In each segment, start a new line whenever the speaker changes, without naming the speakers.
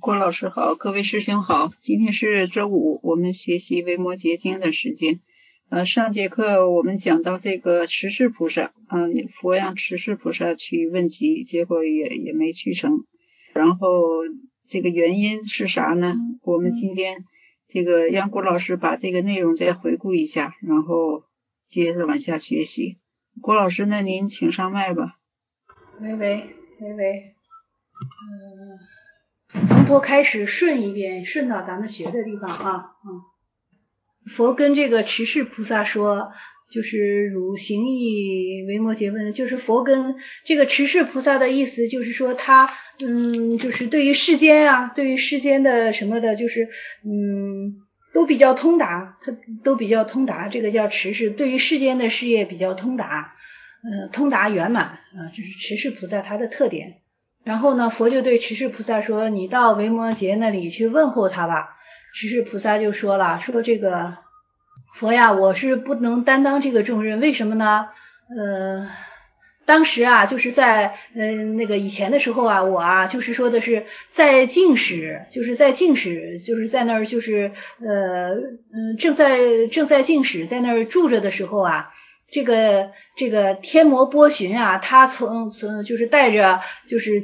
郭老师好，各位师兄好。今天是周五，我们学习维摩诘经的时间。上节课我们讲到这个持世菩萨，佛让持世菩萨去问疾，结果也没去成。然后这个原因是啥呢？我们今天这个让郭老师把这个内容再回顾一下，然后接着往下学习。郭老师，那您请上麦吧。
喂，从头开始顺一遍，顺到咱们学的地方啊。佛跟这个持世菩萨说，就是汝行义维摩诘问，就是佛跟这个持世菩萨的意思，就是说他就是对于世间的什么的，就是都比较通达，他都比较通达，这个叫持世，对于世间的事业比较通达，通达圆满啊，这是持世菩萨他的特点。然后呢，佛就对持世菩萨说，你到维摩诘那里去问候他吧。持世菩萨就说了，说这个佛呀，我是不能担当这个重任，为什么呢？当时啊，就是在那个以前的时候啊，我啊就是说的是在净室，就是在那儿就是正在净室在那儿住着的时候啊。这个天魔波旬啊，他就是带着就是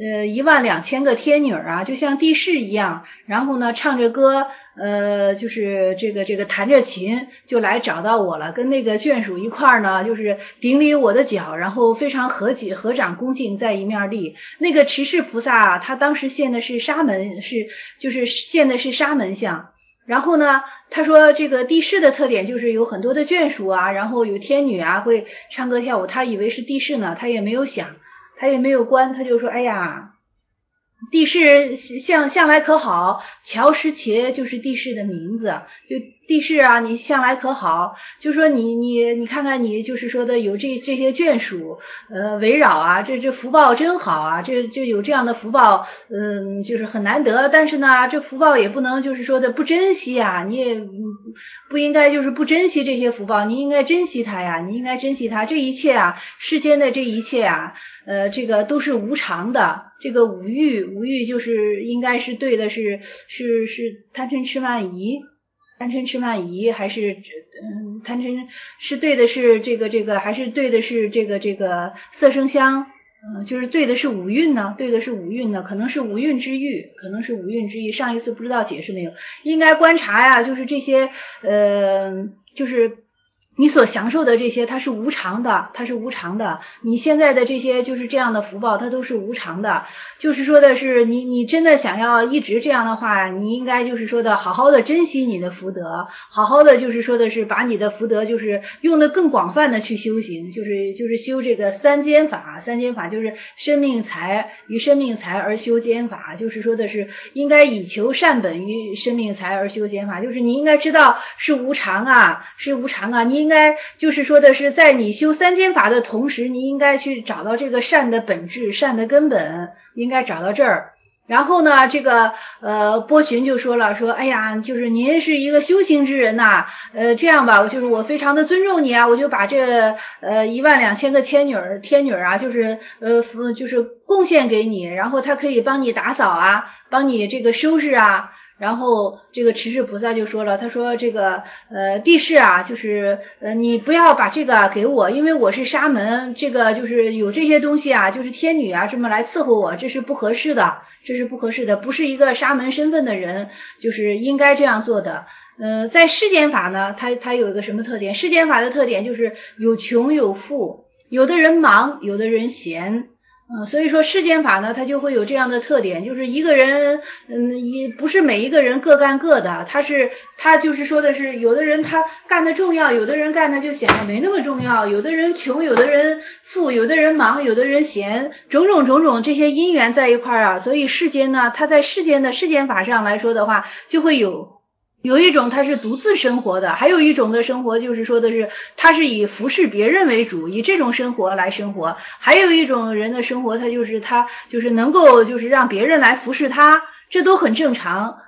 12000个天女啊，就像帝释一样，然后呢唱着歌，就是这个弹着琴就来找到我了，跟那个眷属一块儿呢，就是顶礼我的脚，然后非常合掌恭敬在一面立。那个持世菩萨他当时现的是沙门，就是现的是沙门像。然后呢，他说这个帝释的特点就是有很多的眷属啊，然后有天女啊会唱歌跳舞，他以为是帝释呢，他也没有想，他也没有观，他就说哎呀，帝释向来可好，乔什切就是帝释的名字，就帝释啊，你向来可好，就说你看看你就是说的有这些眷属围绕啊，这福报真好啊，这有这样的福报，就是很难得，但是呢这福报也不能就是说的不珍惜啊，你也不应该就是不珍惜这些福报，你应该珍惜它呀，你应该珍惜它，这一切啊，世间的这一切啊，这个都是无常的。这个五欲就是应该是对的是贪嗔痴慢疑，还是贪嗔是对的是这个还是对的是这个色声香，就是对的是五蕴呢，可能是五蕴之欲，上一次不知道解释没有，应该观察呀，就是这些就是你所享受的这些它是无常的，你现在的这些就是这样的福报它都是无常的，就是说的是你真的想要一直这样的话，你应该就是说的好好的珍惜你的福德，好好的就是说的是把你的福德就是用的更广泛的去修行，就是修这个三坚法就是生命财于生命财而修坚法，就是说的是应该以求善本于生命财而修坚法，就是你应该知道是无常啊，你应该就是说的是在你修三坚法的同时，你应该去找到这个善的本质，善的根本，应该找到这儿。然后呢，这个波旬就说了，说哎呀，就是您是一个修行之人呐，这样吧，就是我非常的尊重你啊，我就把这12000个天女啊，就是贡献给你，然后他可以帮你打扫啊，帮你这个收拾啊。然后这个持世菩萨就说了，他说这个帝释啊，就是你不要把这个给我，因为我是沙门，这个就是有这些东西啊，就是天女啊这么来伺候我，这是不合适的，不是一个沙门身份的人就是应该这样做的。在世间法呢，它有一个什么特点？世间法的特点就是有穷有富，有的人忙，有的人闲。所以说世间法呢，它就会有这样的特点，就是一个人，也不是每一个人各干各的，他就是说的是，有的人他干的重要，有的人干的就显得没那么重要，有的人穷，有的人富，有的人忙，有的人闲，种种这些因缘在一块啊，所以世间呢，它在世间的世间法上来说的话，就会有一种他是独自生活的，还有一种的生活就是说的是他是以服侍别人为主，以这种生活来生活，还有一种人的生活他就是能够就是让别人来服侍他，这都很正常。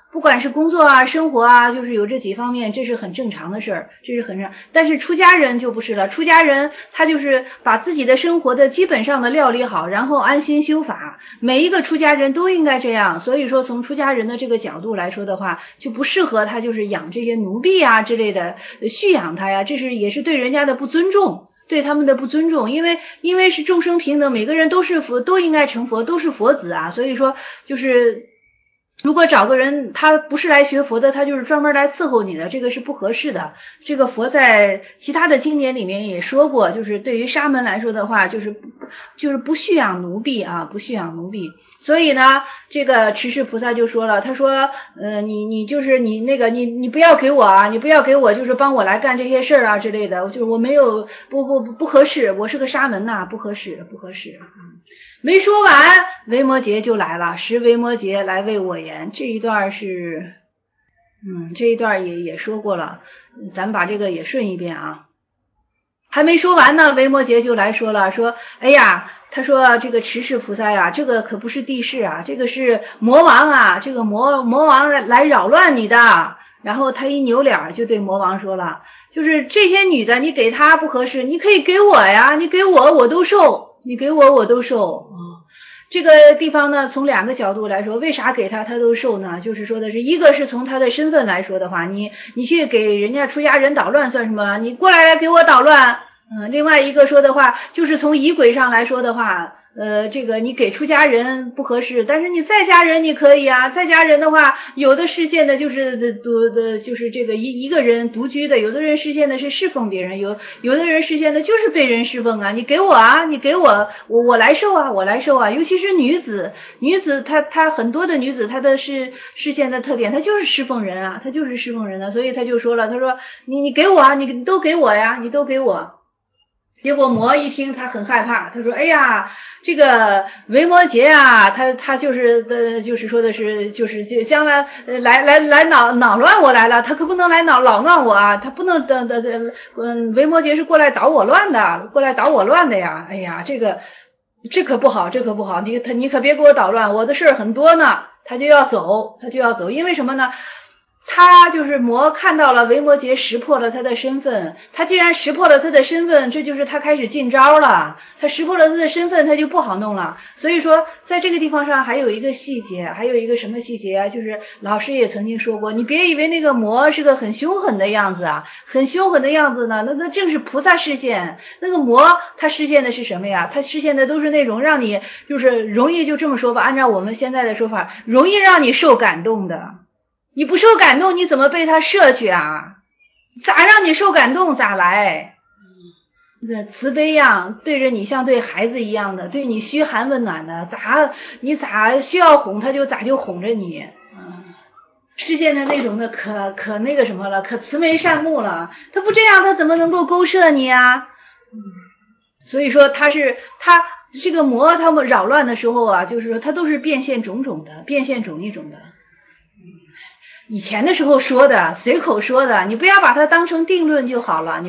不管是工作啊、生活啊，就是有这几方面，这是很正常的事儿，这是很正常。但是出家人就不是了，出家人他就是把自己的生活的基本上的料理好，然后安心修法。每一个出家人都应该这样，所以说从出家人的这个角度来说的话，就不适合他就是养这些奴婢啊之类的，蓄养他呀，这是也是对人家的不尊重。对他们的不尊重，因为是众生平等，每个人都是佛，都应该成佛，都是佛子啊，所以说就是如果找个人他不是来学佛的，他就是专门来伺候你的，这个是不合适的。这个佛在其他的经典里面也说过，就是对于沙门来说的话，就是不蓄养奴婢啊，不蓄养奴婢。所以呢，这个持世菩萨就说了，他说你就是你不要给我啊，你不要给我就是帮我来干这些事儿啊之类的，就是我没有不合适，我是个沙门呐，不合适。没说完，维摩诘就来了，时维摩诘来为我言。这一段是这一段也说过了，咱们把这个也顺一遍啊。还没说完呢，维摩诘就来说了，说哎呀，他说这个持世菩萨呀，这个可不是帝释啊，这个是魔王啊，这个魔王来扰乱你的。然后他一扭脸就对魔王说了，就是这些女的你给他不合适，你可以给我呀，你给我都受，你给我都受。这个地方呢，从两个角度来说，为啥给他都受呢？就是说的是一个是从他的身份来说的话，你去给人家出家人捣乱算什么？你过来给我捣乱。另外一个说的话，就是从仪轨上来说的话，这个你给出家人不合适，但是你在家人你可以啊。在家人的话，有的视线的就是就是这个一个人独居的，有的人视线的是侍奉别人，有的人视线的就是被人侍奉啊。你给我啊，你给我来受啊，我来受啊。尤其是女子她很多的女子，她的视线的特点，她就是侍奉人啊，她就是侍奉人啊。所以她就说了，她说你给我啊，你都给我呀，你都给我。结果魔一听他很害怕，他说哎呀，这个维摩诘啊，他就是就是说的是就是将来来恼乱我来了，他可不能来恼乱我啊，他不能维摩诘是过来捣我乱的呀。哎呀，这可不好，你可别给我捣乱，我的事儿很多呢。他就要走，因为什么呢？他就是魔看到了维摩诘识破了他的身份，他既然识破了他的身份，这就是他开始进招了。他识破了他的身份，他就不好弄了。所以说，在这个地方上还有一个细节，还有一个什么细节啊？就是老师也曾经说过，你别以为那个魔是个很凶狠的样子啊，很凶狠的样子呢，那正是菩萨视线。那个魔他视线的是什么呀？他视线的都是那种让你就是容易就这么说吧，按照我们现在的说法，容易让你受感动的。你不受感动，你怎么被他摄去啊？咋让你受感动咋来？慈悲样对着你像对孩子一样的，对你嘘寒问暖的，你咋需要哄他就咋就哄着你。视线的那种的可那个什么了，可慈眉善目了。他不这样，他怎么能够勾摄你啊？所以说他这个魔他们扰乱的时候啊，就是说他都是变现种种的，变现种一种的。以前的时候说的，随口说的，你不要把它当成定论就好了，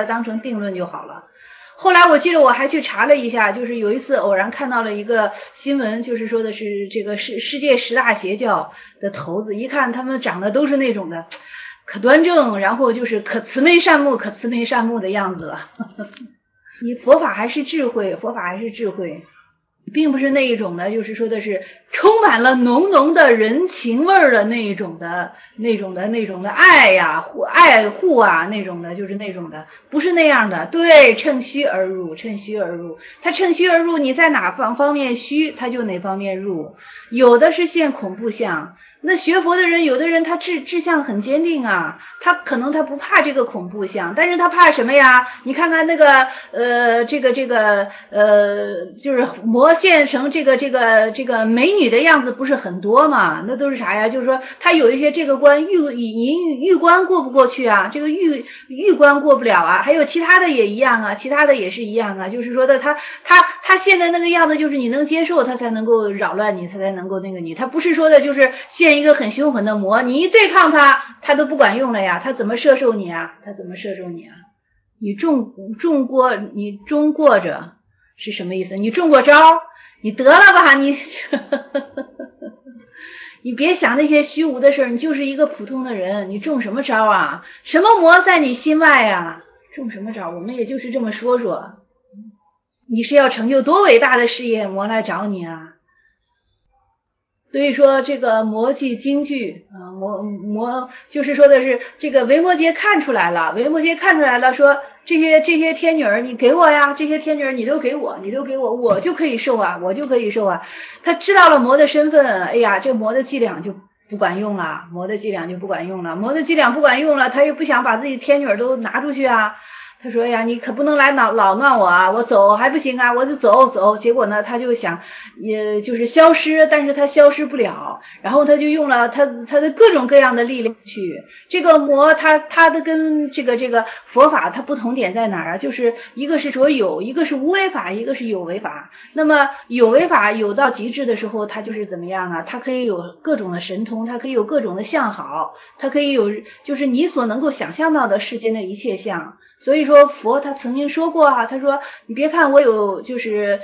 后来我记得我还去查了一下，就是有一次偶然看到了一个新闻，就是说的是这个世界10大邪教的头子，一看他们长得都是那种的可端正，然后就是可慈眉善目的样子了。你佛法还是智慧，并不是那一种的，就是说的是充满了浓浓的人情味儿的那一种的爱呀、爱护啊，那种的，就是那种的，不是那样的。对，趁虚而入，他趁虚而入，你在哪方面虚，他就哪方面入。有的是现恐怖相，那学佛的人，有的人他志向很坚定啊，他可能他不怕这个恐怖相，但是他怕什么呀？你看看那个就是魔现成这个美女的样子不是很多嘛？那都是啥呀？就是说他有一些这个关玉关过不过去啊，这个玉关过不了啊，还有其他的也一样啊，就是说的他现在那个样子，就是你能接受，他才能够扰乱你，他才能够那个你，他不是说的就是现一个很凶狠的魔，你一对抗他都不管用了呀，他怎么摄受你啊？你中过着是什么意思？你中过招，你得了吧， 你别想那些虚无的事儿，你就是一个普通的人，你中什么招啊？什么魔在你心外啊？中什么招？我们也就是这么说说。你是要成就多伟大的事业，魔来找你啊？所以说这个魔即京剧啊，魔就是说的是这个维摩诘看出来了，维摩诘看出来了，说这些天女儿你给我呀，这些天女儿你都给我，我就可以受啊，我就可以受啊。他知道了魔的身份，哎呀，这魔的伎俩就不管用了，魔的伎俩不管用了，他也不想把自己天女儿都拿出去啊。他说呀，你可不能来老闹我啊，我走还不行啊，我就走。结果呢，他就想，也就是消失，但是他消失不了，然后他就用了他的各种各样的力量去。这个魔，他的跟这个佛法它不同点在哪儿啊？就是一个是说有，一个是无为法，一个是有为法。那么有为法有到极致的时候，它就是怎么样啊？它可以有各种的神通，它可以有各种的相好，它可以有就是你所能够想象到的世间的一切相。所以说佛他曾经说过啊，他说你别看我有就是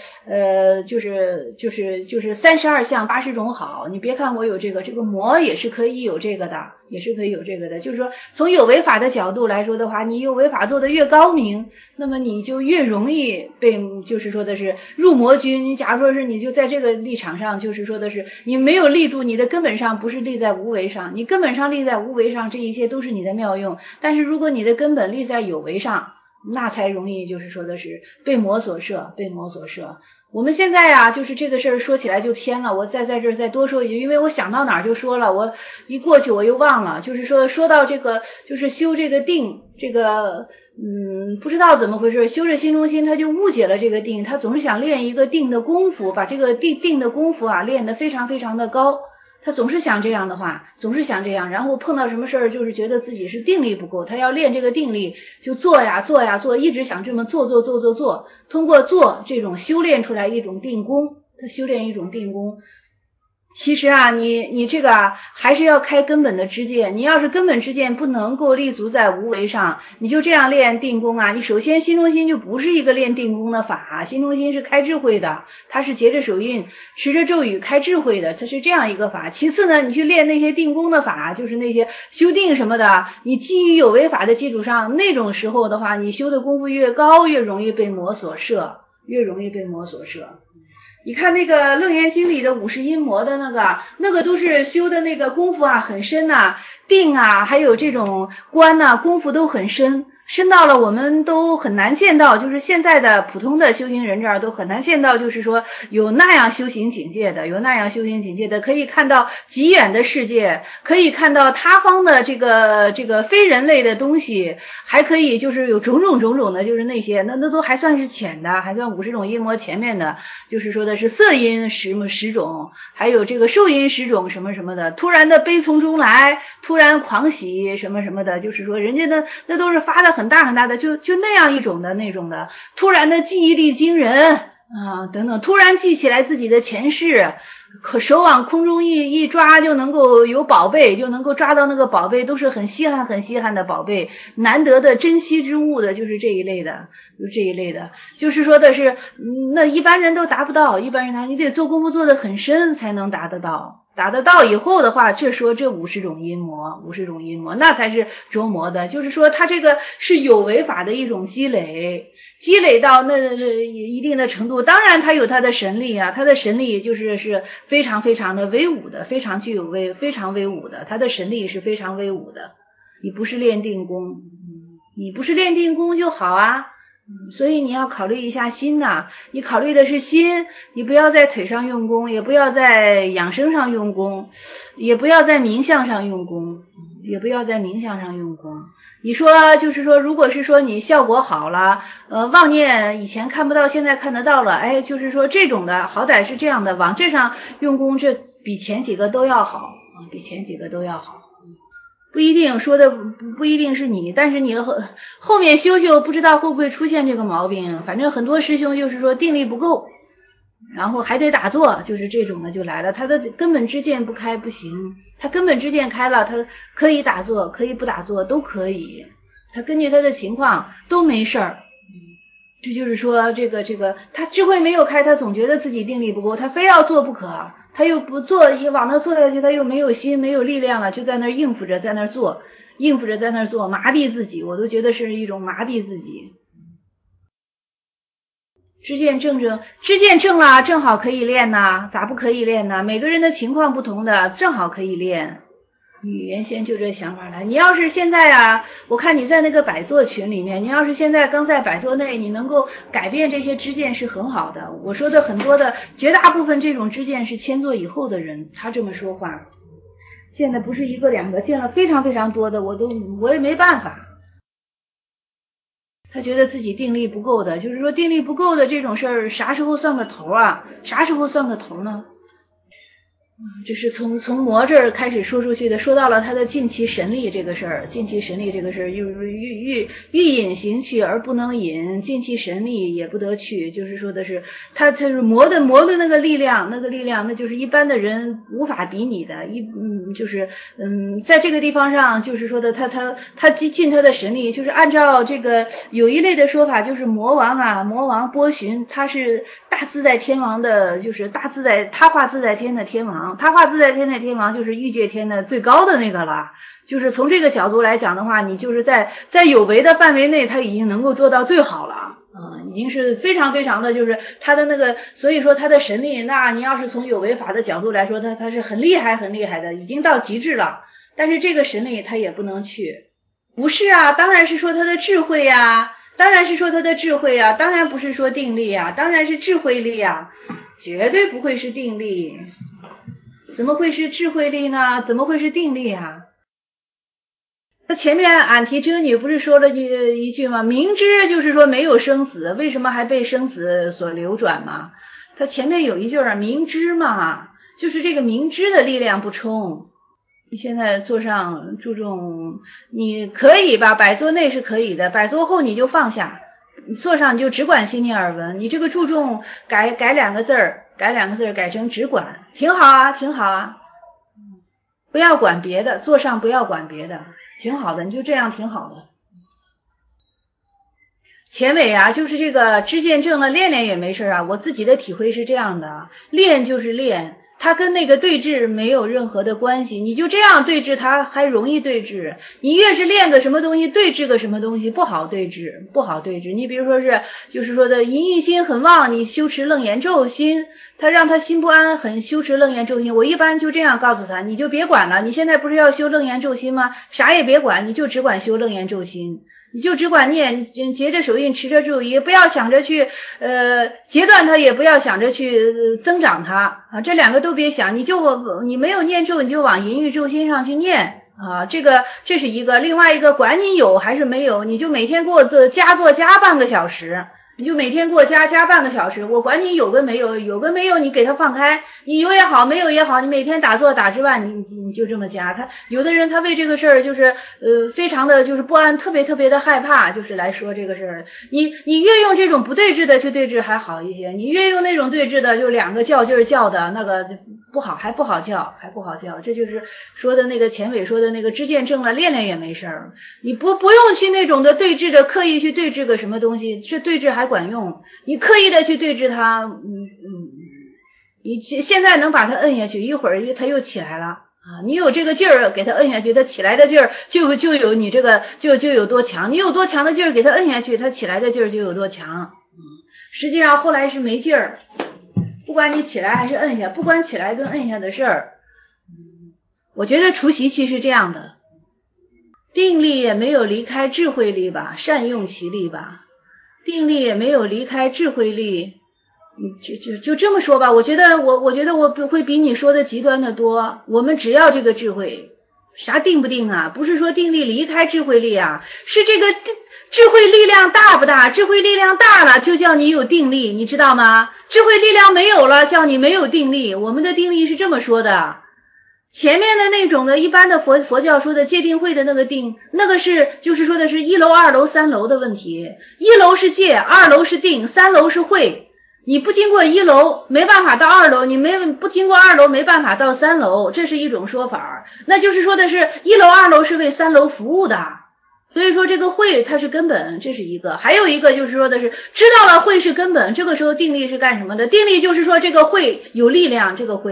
32相80种好，你别看我有这个魔也是可以有这个的，就是说从有为法的角度来说的话，你有为法做得越高明，那么你就越容易被就是说的是入魔军。你假如说是你就在这个立场上，就是说的是你没有立住，你的根本上不是立在无为上，你根本上立在无为上，这一切都是你的妙用。但是如果你的根本立在有为上，那才容易就是说的是被魔所摄。我们现在呀，就是这个事儿说起来就偏了，我在这儿再多说一句，因为我想到哪儿就说了，我一过去我又忘了。就是说到这个就是修这个定，这个不知道怎么回事，修着心中心他就误解了这个定，他总是想练一个定的功夫，把这个定的功夫啊练得非常非常的高。他总是想这样的话，然后碰到什么事儿就是觉得自己是定力不够，他要练这个定力，就做，一直想这么做，通过做这种修炼出来一种定功，他修炼一种定功。其实啊，你这个啊，还是要开根本的知见。你要是根本知见不能够立足在无为上，你就这样练定功啊，你首先心中心就不是一个练定功的法，心中心是开智慧的，它是结着手印持着咒语开智慧的，它是这样一个法。其次呢，你去练那些定功的法，就是那些修定什么的，你基于有为法的基础上，那种时候的话，你修的功夫越高，越容易被魔所摄。你看那个楞严经里的50阴魔的那个都是修的那个功夫啊很深啊，定啊还有这种观啊功夫都很深到了我们都很难见到，就是现在的普通的修行人这儿都很难见到，就是说有那样修行境界的，可以看到极远的世界，可以看到他方的这个非人类的东西，还可以就是有种种的，就是那些那都还算是浅的，还算50种阴魔前面的，就是说的是色阴10种，还有这个受阴10种什么什么的，突然的悲从中来，突然狂喜什么什么的，就是说人家那都是发的很大的，就那样一种的那种的，突然的记忆力惊人啊等等，突然记起来自己的前世，可手往空中一抓就能够有宝贝，就能够抓到那个宝贝，都是很稀罕的宝贝，难得的珍稀之物的，就是这一类的，就是说的是那一般人都达不到，你得做功夫做得很深才能达得到以后的话，这50种阴魔，那才是着魔的，就是说他这个是有为法的一种积累到那一定的程度，当然他有他的神力啊，他的神力是非常非常的威武的，非常威武的，他的神力是非常威武的。你不是练定功就好啊，所以你要考虑一下心呐，你考虑的是心，你不要在腿上用功，也不要在养生上用功，也不要在冥想上用功。你说就是说，如果是说你效果好了，妄念以前看不到，现在看得到了，哎，就是说这种的好歹是这样的，往这上用功，这比前几个都要好。不一定说的不一定是你，但是你后面修不知道会不会出现这个毛病，反正很多师兄就是说定力不够，然后还得打坐，就是这种的就来了，他的根本知见不开不行，他根本知见开了，他可以打坐，可以不打坐都可以，他根据他的情况都没事儿。这就是说这个他智慧没有开，他总觉得自己定力不够，他非要做不可， 他又不做，一往那坐下去，他又没有心没有力量了，就在那应付着在那做，应付着在那做，麻痹自己，我都觉得是一种麻痹自己。知见正了，正好可以练呐，咋不可以练呢？每个人的情况不同的，正好可以练。你原先就这想法来，你要是现在啊，我看你在那个百座群里面，你要是现在刚在百座内，你能够改变这些知见是很好的。我说的很多的绝大部分这种知见是千座以后的人，他这么说话，见的不是一个两个，见了非常非常多的，我也没办法。他觉得自己定力不够的，就是说定力不够的这种事儿，啥时候算个头啊？啥时候算个头呢？这是从魔这儿开始说出去的，说到了他的尽其神力这个事儿，尽其神力这个事儿，又欲引行去而不能引，尽其神力也不得去，就是说的是他是魔的那个力量，那就是一般的人无法比拟的，在这个地方上，就是说的他尽他的神力，就是按照这个有一类的说法，就是魔王波旬，他是大自在天王的，就是他化自在天的天王。他化自在天的天王就是欲界天的最高的那个了，就是从这个角度来讲的话，你就是在有为的范围内，他已经能够做到最好了，已经是非常非常的，就是他的那个，所以说他的神力，那你要是从有为法的角度来说，他是很厉害的，已经到极致了。但是这个神力他也不能去，不是啊，当然是说他的智慧呀，当然不是说定力啊，当然是智慧力啊，绝对不会是定力。怎么会是智慧力呢？怎么会是定力啊？那前面俺提遮女不是说了一句吗？明知就是说没有生死，为什么还被生死所流转吗？他前面有一句啊，明知嘛，就是这个明知的力量不充。你现在坐上注重，你可以吧，百座内是可以的，百座后你就放下，坐上你就只管心念耳闻，你这个注重改两个字儿，改成只管，挺好啊，不要管别的，坐上不要管别的，挺好的，你就这样挺好的。前尾啊，就是这个知见正了，练也没事啊。我自己的体会是这样的，练就是练，它跟那个对峙没有任何的关系。你就这样对峙它，还容易对峙。你越是练个什么东西，对峙个什么东西，不好对峙。你比如说是，就是说的淫欲心很旺，你修持楞严咒心，他让他心不安，很修持楞严咒心。我一般就这样告诉他，你就别管了，你现在不是要修楞严咒心吗？啥也别管，你就只管修楞严咒心。你就只管念，结着手印，持着咒语，不要想着去截断它，也不要想着去增长它啊，这两个都别想，你没有念咒，你就往淫欲咒心上去念啊，这是一个，另外一个管你有还是没有，你就每天给我加半个小时。你就每天给我加半个小时，我管你有跟没有，你给他放开，你有也好，没有也好，你每天打坐打之外，你就这么加。他有的人他为这个事儿就是非常的就是不安，特别的害怕，就是来说这个事儿。你越用这种不对峙的去对峙还好一些，你越用那种对峙的，就两个较劲儿较的那个不好，还不好叫。这就是说的那个前尾说的那个知见正了，练也没事儿。你不用去那种的对峙的，刻意去对峙个什么东西，这对峙还管用。你刻意的去对峙它，你现在能把它摁下去，一会儿它又起来了啊！你有这个劲儿给它摁下去，它起来的劲儿就有你这个就有多强，你有多强的劲儿给它摁下去，它起来的劲儿就有多强。实际上后来是没劲儿，不管你起来还是摁下，不管起来跟摁下的事儿，我觉得除习气是这样的，定力也没有离开智慧力吧，善用其力吧。定力也没有离开智慧力，就这么说吧。我觉得我会比你说的极端的多。我们只要这个智慧，啥定不定啊？不是说定力离开智慧力啊，是这个智慧力量大不大？智慧力量大了就叫你有定力，你知道吗？智慧力量没有了，叫你没有定力。我们的定力是这么说的。前面的那种的一般的佛教说的戒定慧的那个定，那个是就是说的是一楼二楼三楼的问题，一楼是戒，二楼是定，三楼是慧。你不经过一楼没办法到二楼，你不经过二楼没办法到三楼，这是一种说法。那就是说的是一楼二楼是为三楼服务的，所以说这个慧它是根本，这是一个。还有一个就是说的是知道了慧是根本，这个时候定力是干什么的？定力就是说这个慧有力量，这个慧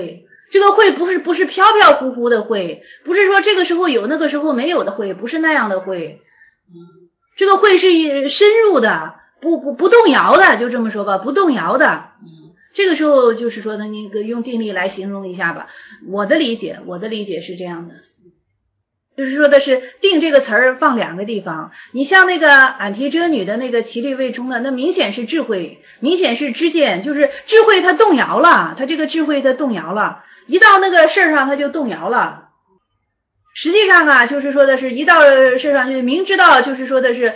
这个慧不是飘飘忽忽的慧，不是说这个时候有那个时候没有的慧，不是那样的慧。这个慧是深入的，不动摇的，就这么说吧，不动摇的。这个时候就是说的那个用定力来形容一下吧。我的理解是这样的。就是说的是定这个词儿放两个地方，你像那个俺提遮女的那个其力未充的，那明显是智慧，明显是知见，就是智慧它动摇了，它这个智慧它动摇了，一到那个事儿上它就动摇了。实际上啊，就是说的是一到事儿上就明知道，就是说的是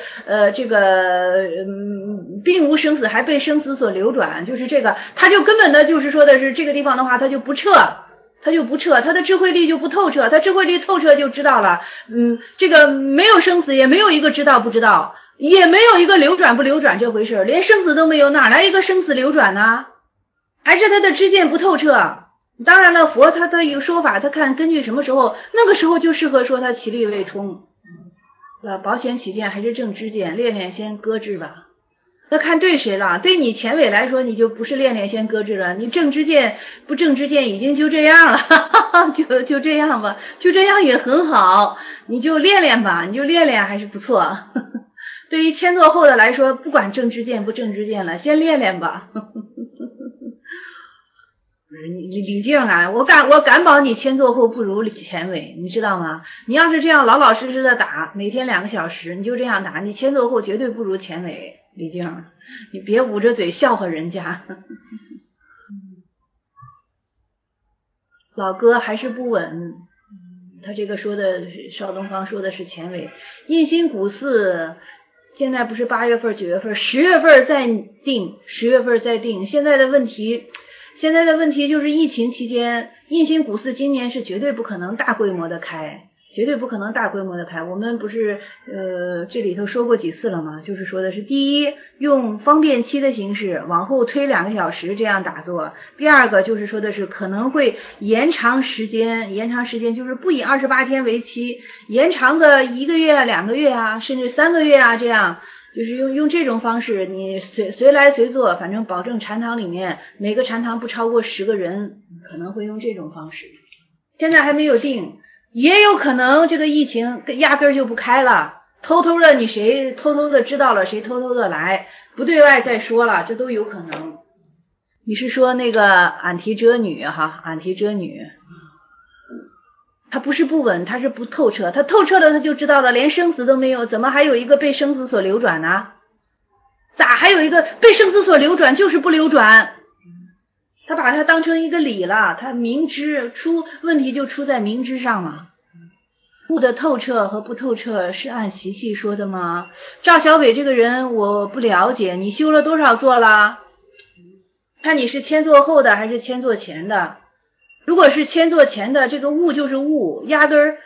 并无生死，还被生死所流转，就是这个，他就根本的就是说的是这个地方的话，他就不撤，他的智慧力就不透彻，他智慧力透彻就知道了，这个没有生死，也没有一个知道不知道，也没有一个流转不流转这回事，连生死都没有，哪来一个生死流转呢？还是他的知见不透彻。当然了，佛他的一个说法，他看根据什么时候，那个时候就适合说他其力未充。保险起见还是正知见，练练先搁置吧。那看对谁了？对你前伟来说，你就不是练练先搁置了，你正知见不正知见已经就这样了，就这样吧，就这样也很好，你就练练吧，你就练练还是不错。对于迁坐后的来说，不管正知见不正知见了，先练练吧。李静啊，我敢保你迁坐后不如前伟，你知道吗？你要是这样老老实实的打，每天2个小时，你就这样打，你迁坐后绝对不如前伟。李静，你别捂着嘴笑话人家。老哥还是不稳，他这个说的邵东方说的是前伟。印心古寺现在不是8月份9月份10月份再定，10月份再定。现在的问题就是疫情期间，印心古寺今年是绝对不可能大规模的开，绝对不可能大规模的开。我们不是这里头说过几次了吗？就是说的是第一，用方便期的形式往后推2个小时这样打坐；第二个就是说的是可能会延长时间就是不以28天为期，延长个1个月2个月啊，甚至3个月啊，这样。就是用这种方式，你随来随做，反正保证禅堂里面每个禅堂不超过10个人，可能会用这种方式。现在还没有定，也有可能这个疫情压根儿就不开了，偷偷的你谁偷偷的知道了，谁偷偷的来，不对外再说了，这都有可能。你是说那个俺提遮女哈，俺提遮女。他不是不稳，他是不透彻，他透彻了他就知道了，连生死都没有，怎么还有一个被生死所流转呢？咋还有一个被生死所流转就是不流转？他把它当成一个理了，他明知问题就出在明知上了。悟的透彻和不透彻是按习气说的吗？赵小伟这个人我不了解，你修了多少座了？看你是迁坐后的还是迁坐前的？如果是迁坐前的，这个悟就是悟，压根儿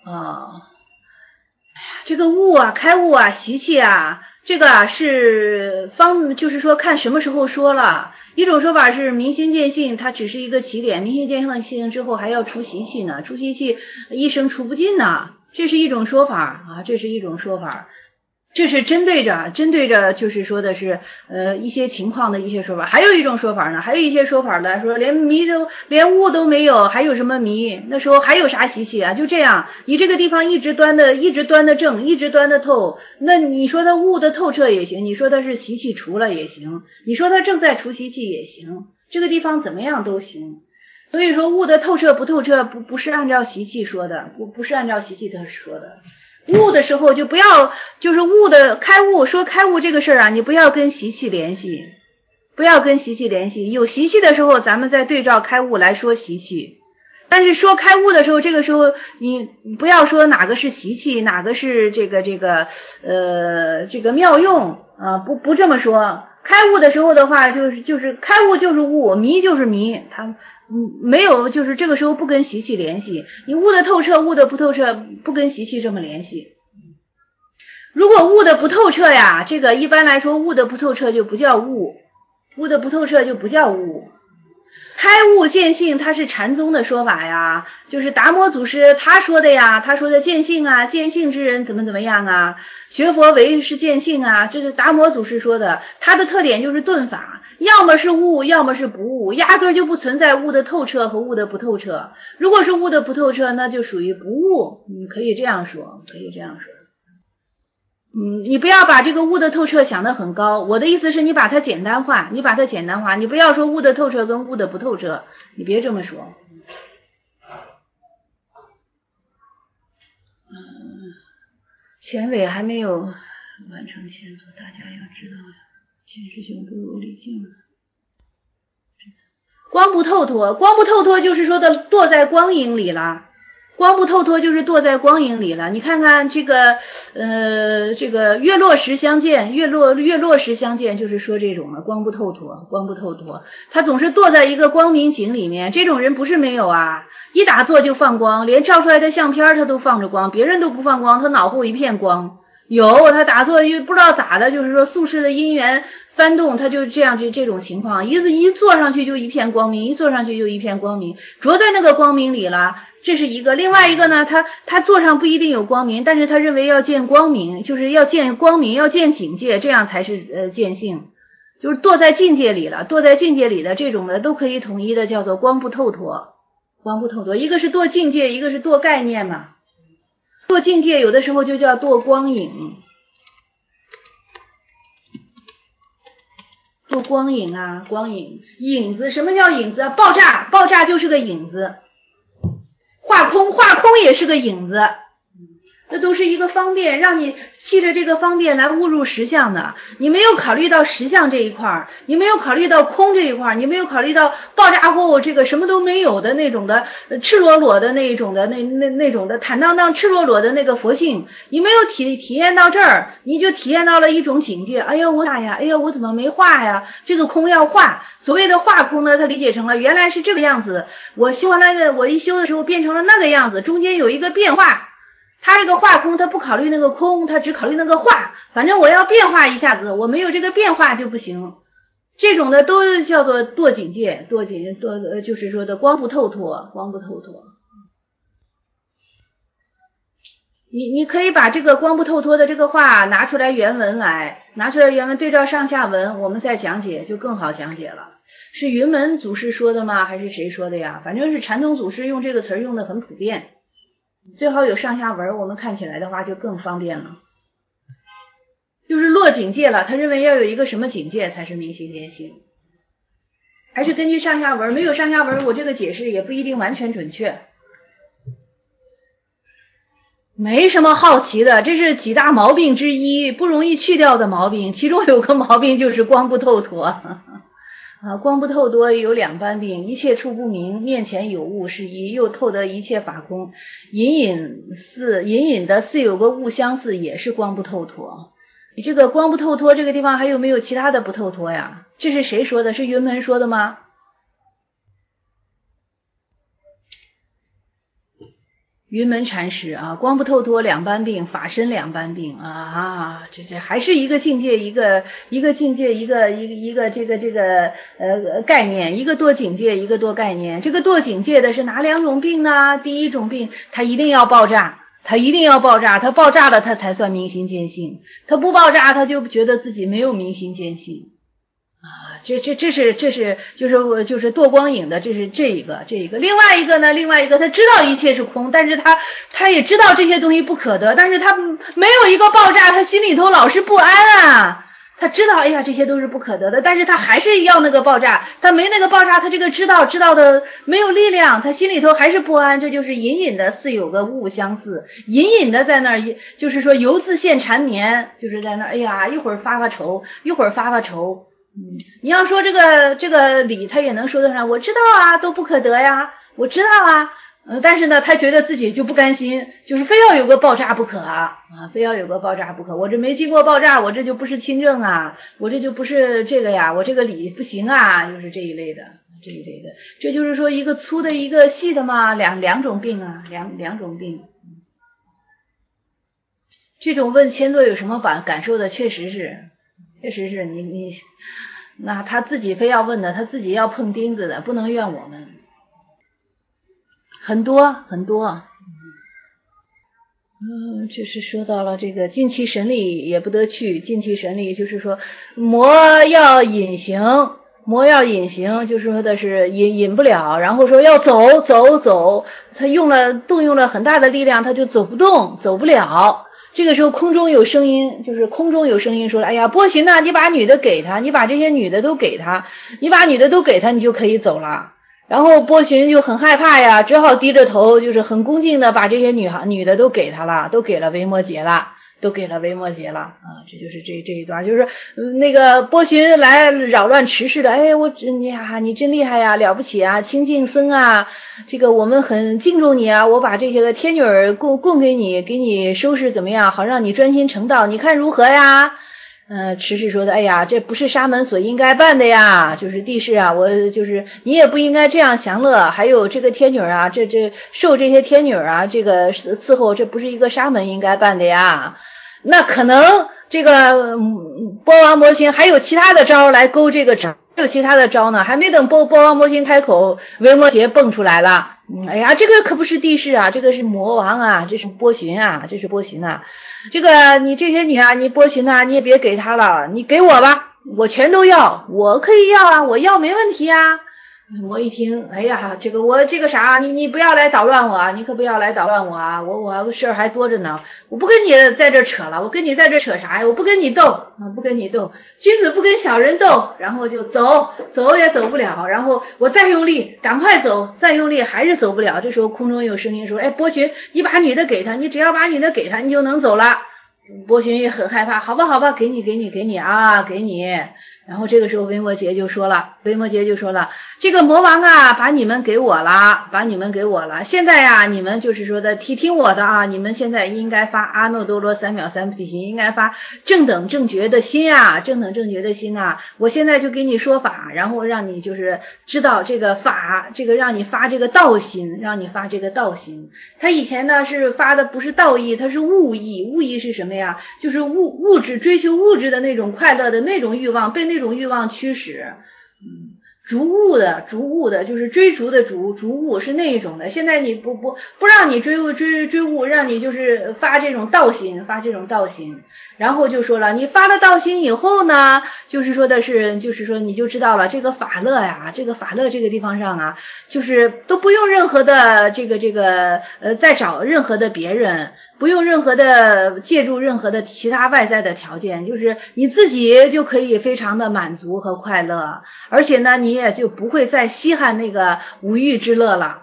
这个悟啊，开悟啊，习气啊，这个啊是就是说看什么时候说了。一种说法是明心见性，它只是一个起点，明心见性之后还要出习气呢，出习气一生出不尽呢，这是一种说法啊，这是一种说法。这是针对着就是说的是一些情况的一些说法。还有一种说法呢，还有一些说法来说连悟都没有，还有什么迷？那时候还有啥习气啊？就这样，你这个地方一直端的正，一直端的透，那你说他悟的透彻也行，你说他是习气除了也行，你说他正在除习气也行，这个地方怎么样都行。所以说悟的透彻不透彻不是按照习气说的，不是按照习气他说的。悟的时候就不要，就是悟的开悟，说开悟这个事儿啊，你不要跟习气联系，不要跟习气联系。有习气的时候，咱们再对照开悟来说习气。但是说开悟的时候，这个时候你不要说哪个是习气，哪个是这个妙用啊，不这么说。开悟的时候的话，就是开悟就是悟，迷就是迷，它没有就是这个时候不跟习气联系。你悟的透彻，悟的不透彻，不跟习气这么联系。如果悟的不透彻呀，这个一般来说悟的不透彻就不叫悟，悟的不透彻就不叫悟。 开悟见性它是禅宗的说法呀，就是达摩祖师他说的呀，他说的见性啊，见性之人怎么怎么样啊，学佛唯是见性啊，这是达摩祖师说的，他的特点就是顿法，要么是悟，要么是不悟，压根就不存在悟的透彻和悟的不透彻，如果是悟的不透彻，那就属于不悟，可以这样说，可以这样说。你不要把这个悟的透彻想得很高，我的意思是你把它简单化，你不要说悟的透彻跟悟的不透彻，你别这么说。钱伟还没有完成前作，大家要知道呀，钱师兄不如李靖。光不透脱，光不透脱就是说的堕在光影里了。光不透脱就是堕在光影里了。你看看这个这个月落时相见，月落时相见就是说这种的光不透脱，光不透脱，他总是堕在一个光明景里面。这种人不是没有啊，一打坐就放光，连照出来的相片他都放着光，别人都不放光，他脑后一片光。有他打坐又不知道咋的，就是说宿世的因缘翻动，他就这样这种情况，一坐上去就一片光明，一坐上去就一片光明，着在那个光明里了。这是一个，另外一个呢，他坐上不一定有光明，但是他认为要见光明，就是要见光明，要见境界，这样才是见性，就是堕在境界里了。堕在境界里的这种的都可以统一的叫做光不透脱，光不透脱，一个是堕境界，一个是堕概念嘛。堕境界有的时候就叫堕光影，堕光影啊，光影，影子，什么叫影子啊？爆炸就是个影子。化空也是个影子，那都是一个方便，让你借着这个方便来悟入实相的。你没有考虑到实相这一块，你没有考虑到空这一块，你没有考虑到爆炸后这个什么都没有的那种的赤裸裸的那种的那种的坦荡荡赤裸裸的那个佛性，你没有体验到这儿，你就体验到了一种境界。哎呀，我咋呀？哎呀，我怎么没化呀？这个空要化。所谓的化空呢，它理解成了原来是这个样子，我修完了，我一修的时候变成了那个样子，中间有一个变化。他这个化空，他不考虑那个空，他只考虑那个化，反正我要变化一下子，我没有这个变化就不行。这种的都叫做堕境界，就是说的光不透脱，光不透脱。你可以把这个光不透脱的这个话拿出来原文对照上下文，我们再讲解就更好讲解了。是云门祖师说的吗？还是谁说的呀？反正是禅宗祖师用这个词用的很普遍。最好有上下文，我们看起来的话就更方便了。就是落境界了，他认为要有一个什么境界才是明心见性，还是根据上下文，没有上下文我这个解释也不一定完全准确。没什么好奇的，这是几大毛病之一，不容易去掉的毛病，其中有个毛病就是光不透脱。光不透多有两般病，一切处不明，面前有物是一，又透得一切法空，隐隐的似有个物相似，也是光不透脱。你这个光不透脱这个地方还有没有其他的不透脱呀？这是谁说的？是云门说的吗？云门禅师啊，光不透脱两般病，法身两般病啊，这还是一个境界，一个境界，一个这个概念，一个堕境界，一个堕概念。这个堕境界的是哪两种病呢？第一种病，它一定要爆炸，它爆炸了，它才算明心见性，它不爆炸，它就觉得自己没有明心见性。这是就是堕光影的，这是这一个。另外一个呢，他知道一切是空，但是他也知道这些东西不可得，但是他没有一个爆炸，他心里头老是不安啊。他知道，哎呀，这些都是不可得的，但是他还是要那个爆炸，他没那个爆炸，他这个知道的没有力量，他心里头还是不安，这就是隐隐的似有个物相似，隐隐的在那儿，就是说犹自现缠绵，就是在那儿，哎呀，一会儿发愁，一会儿发愁。你要说这个理，他也能说得上，我知道啊，都不可得呀，我知道啊，但是呢，他觉得自己就不甘心，就是非要有个爆炸不可非要有个爆炸不可。我这没经过爆炸，我这就不是清正啊，我这就不是这个呀，我这个理不行啊，就是这一类的。这就是说一个粗的一个细的嘛，两种病啊，两种病。这种问千座有什么感受的，确实是那他自己非要问的，他自己要碰钉子的，不能怨我们。很多很多。这是说到了这个尽其神力也不得去，尽其神力就是说魔要隐形，就是说的是引不了，然后说要走，他动用了很大的力量，他就走不动，走不了。这个时候空中有声音说，哎呀，波旬呐，你把女的给他，你把这些女的都给他，你就可以走了。然后波旬就很害怕呀，只好低着头，就是很恭敬的把这些女的都给他了，都给了维摩诘了啊。这就是这一段，就是那个波旬来扰乱持事的，哎，你真厉害呀，了不起啊，清净僧啊，这个我们很敬重你啊，我把这些个天女儿供给你收拾怎么样，好让你专心成道，你看如何呀？持事说的，哎呀，这不是沙门所应该办的呀，就是帝释啊，你也不应该这样享乐，还有这个天女啊，这受这些天女啊这个伺候，这不是一个沙门应该办的呀。那可能这个波王摩星还有其他的招来勾这个还有其他的招呢，还没等波王摩星开口，维摩诘蹦出来了。哎呀，这个可不是帝释啊，这个是魔王啊，这是波旬啊，这个你这些女啊，你波旬啊，你也别给他了，你给我吧，我全都要，我可以要啊，我要没问题啊。我一听，哎呀，我这个啥，你不要来捣乱我啊，你可不要来捣乱我啊，我事儿还多着呢，我不跟你在这扯了，我跟你在这扯啥呀？我不跟你斗啊，君子不跟小人斗，然后就走也走不了，然后我再用力，赶快走，再用力还是走不了。这时候空中有声音说，哎，波旬，你把女的给他，你只要把女的给他，你就能走了。波旬也很害怕，好吧，给你啊，给你。然后这个时候维摩诘就说了，这个魔王啊，把你们给我了，现在呀，你们就是说的听我的啊，你们现在应该发阿耨多罗三藐三菩提心，应该发正等正觉的心啊，我现在就给你说法，然后让你就是知道这个法，这个让你发这个道心，他以前呢是发的不是道义，他是物义是什么呀？就是物质，追求物质的那种快乐的那种欲望，被那种欲望驱使。逐物的就是追逐的逐物是那一种的。现在你不让你追物，让你就是发这种道心。然后就说了，你发了道心以后呢，就是说你就知道了这个法乐呀，这个地方上啊，就是都不用任何的再找任何的别人，不用任何的借助任何的其他外在的条件，就是你自己就可以非常的满足和快乐，而且呢，你也就不会再稀罕那个五欲之乐了。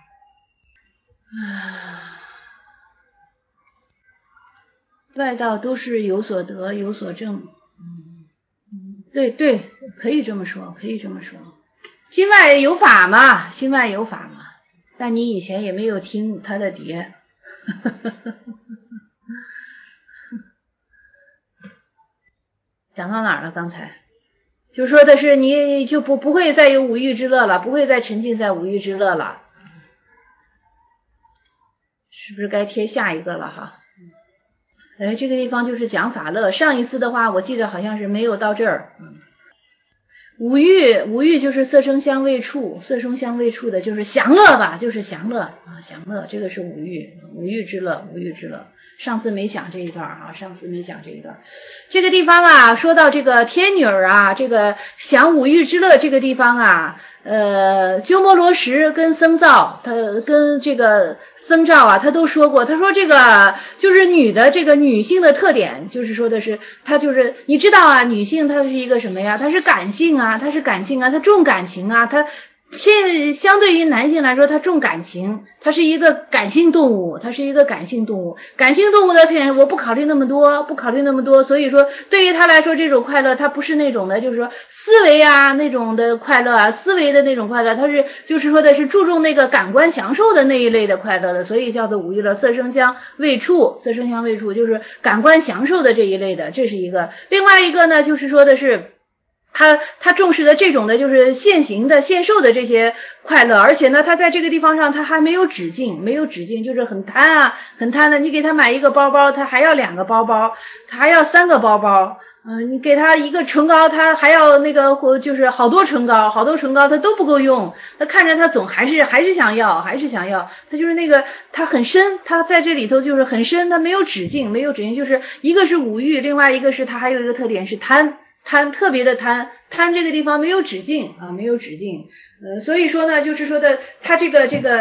外道都是有所得有所证，对，可以这么说。心外有法嘛，但你以前也没有听他的碟。讲到哪儿了？刚才就说的是你就不会再有五欲之乐了，不会再沉浸在五欲之乐了，是不是该贴下一个了哈？这个地方就是讲法乐，上一次的话我记得好像是没有到这儿。五欲就是色声香味触的就是享乐吧，这个是五欲之乐。上次没讲这一段啊，这个地方啊，说到这个天女儿啊，这个享五欲之乐这个地方啊，鸠摩罗什跟僧肇，他跟这个僧肇啊，他都说过，他说这个就是这个女性的特点，就是说的是她就是你知道啊，女性她是一个什么呀？她是感性啊，她重感情啊，她相对于男性来说，他重感情，他是一个感性动物，感性动物的特点，我不考虑那么多，所以说对于他来说，这种快乐，他不是那种的，就是说思维啊那种的快乐啊，他是就是说的是注重那个感官享受的那一类的快乐的，所以叫做五欲乐，色声香味触就是感官享受的这一类的，这是一个。另外一个呢，就是说的是他重视的这种的就是现行的现受的这些快乐，而且呢他在这个地方上他还没有止境，就是很贪的，你给他买一个包包他还要2个包包，他还要3个包包，你给他一个唇膏他还要那个就是好多唇膏他都不够用，他看着他总还是想要，他就是那个他很深，他在这里头就是很深，他没有止境，就是一个是五欲，另外一个是他还有一个特点是贪，特别的贪这个地方没有止境啊，所以说呢，就是说的他这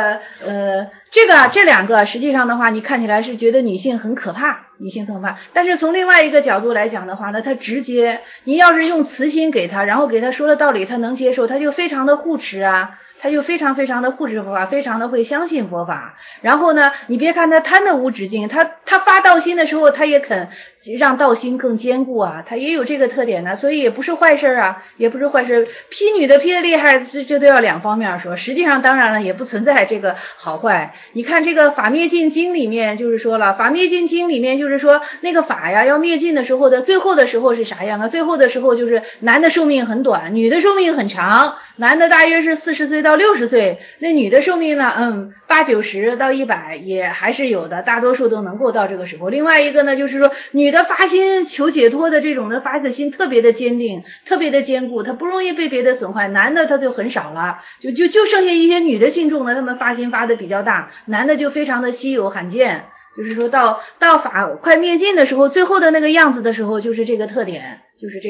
两个实际上的话，你看起来是觉得女性很可怕，但是从另外一个角度来讲的话呢，他直接，你要是用慈心给他，然后给他说了道理，他能接受，他就非常的护持啊，他就非常的护持佛法，非常的会相信佛法。然后呢，你别看他贪的无止境，他发道心的时候，他也肯让道心更坚固啊，他也有这个特点呢，所以也不是坏事啊，批女的批的厉害，这都要2方面说。实际上当然了，也不存在这个好坏。你看这个法灭尽经里面就是说了，法灭尽经里面就是说那个法呀要灭尽的时候的最后的时候是啥样啊？最后的时候就是男的寿命很短，女的寿命很长，男的大约是40岁到60岁，那女的寿命呢80、90到100也还是有的，大多数都能够到这个时候。另外一个呢就是说女的发心求解脱的这种的发自心特别的坚定，特别的坚固，她不容易被别的损坏，男的他就很少了，就剩下一些女的信众呢，他们发心发的比较大，男的就非常的稀有罕见，就是说到法快灭尽的时候，最后的那个样子的时候，就是这个特点。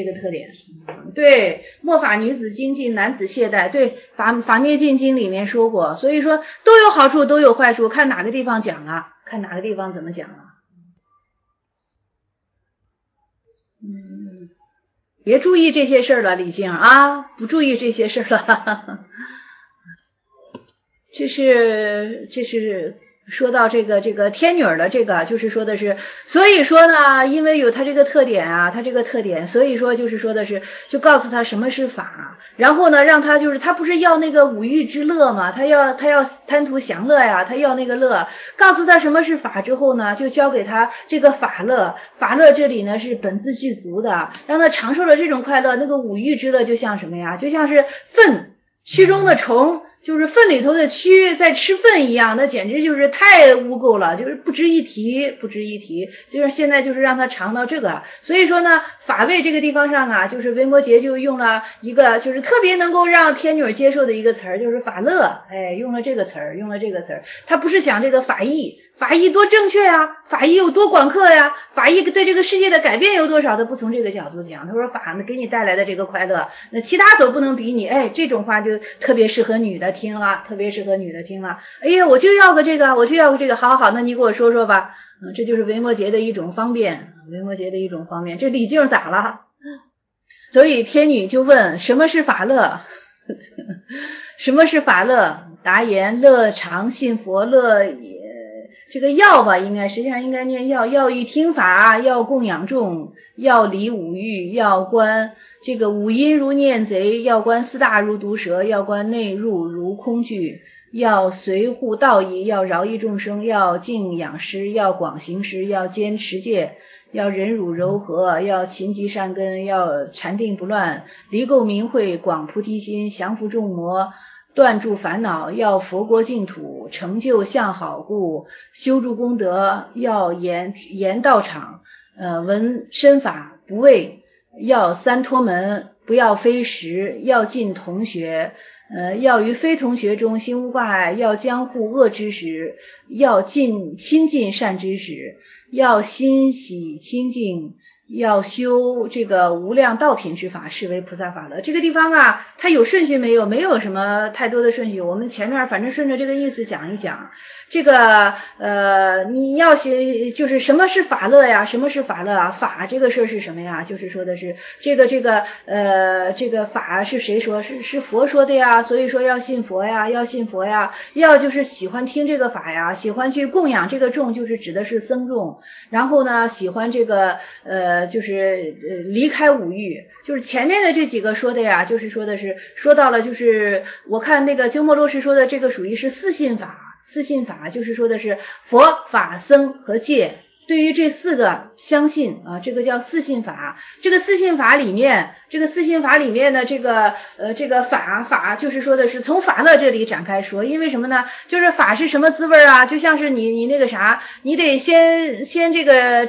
对，末法女子精进，男子懈怠，对，法灭尽经里面说过，所以说都有好处都有坏处，看哪个地方讲啊，看哪个地方怎么讲啊。别注意这些事儿了，李静啊，不注意这些事儿了。这是说到这个天女的这个，就是说的是，所以说呢，因为有它这个特点啊，所以说就是说的是，就告诉他什么是法，然后呢，让他就是他不是要那个五欲之乐嘛，他要贪图享乐呀，他要那个乐，告诉他什么是法之后呢，就教给他这个法乐这里呢是本自具足的，让他尝受了这种快乐，那个五欲之乐就像什么呀？就像是粪蛆中的虫。就是粪里头的蛆在吃粪一样，那简直就是太污垢了，就是不值一提。就是现在就是让他尝到这个，所以说呢，法位这个地方上啊，就是维摩诘就用了一个就是特别能够让天女接受的一个词儿，就是法乐，用了这个词儿。他不是讲这个法义多正确啊，法义有多广阔呀，法义对这个世界的改变有多少，他不从这个角度讲。他说法呢给你带来的这个快乐，那其他所不能比你，这种话就特别适合女的听了。哎呀，我就要个这个，好，那你给我说说吧。这就是维摩诘的一种方便，这李靖咋了？所以天女就问什么是法乐？什么是法乐？答言乐常信佛乐也。这个要吧，实际上应该念要欲听法，要供养众，要离五欲，要观这个五阴如念贼，要观四大如毒蛇，要观内入如空惧，要随护道义，要饶益众生，要敬仰师，要广行施，要坚持戒，要忍辱柔和，要勤积善根，要禅定不乱，离垢明慧，广菩提心，降伏众魔，断住烦恼，要佛国净土，成就相好故，修筑功德，要严道场，闻身法不畏，要三托门，不要非时，要尽同学，要于非同学中心无挂碍，要将护恶知识，要亲近善知识，要心喜清净，要修这个无量道品之法，是为菩萨法乐。这个地方啊，它有顺序没有？没有什么太多的顺序，我们前面反正顺着这个意思讲一讲。这个你要写就是什么是法乐呀？什么是法乐啊？法这个事是什么呀？就是说的是这个法是谁说？是佛说的呀，所以说要信佛呀，要就是喜欢听这个法呀，喜欢去供养这个众，就是指的是僧众，然后呢喜欢这个就是离开五欲，就是前面的这几个说的呀，就是说的是说到了，就是我看那个鸠摩罗什说的这个属于是四信法，就是说的是佛法僧和戒， 对于这4个相信啊，这个叫四信法。这个四信法里面的这个法就是说的是从法乐这里展开说，因为什么呢？就是法是什么滋味啊？就像是你那个啥，你得先这个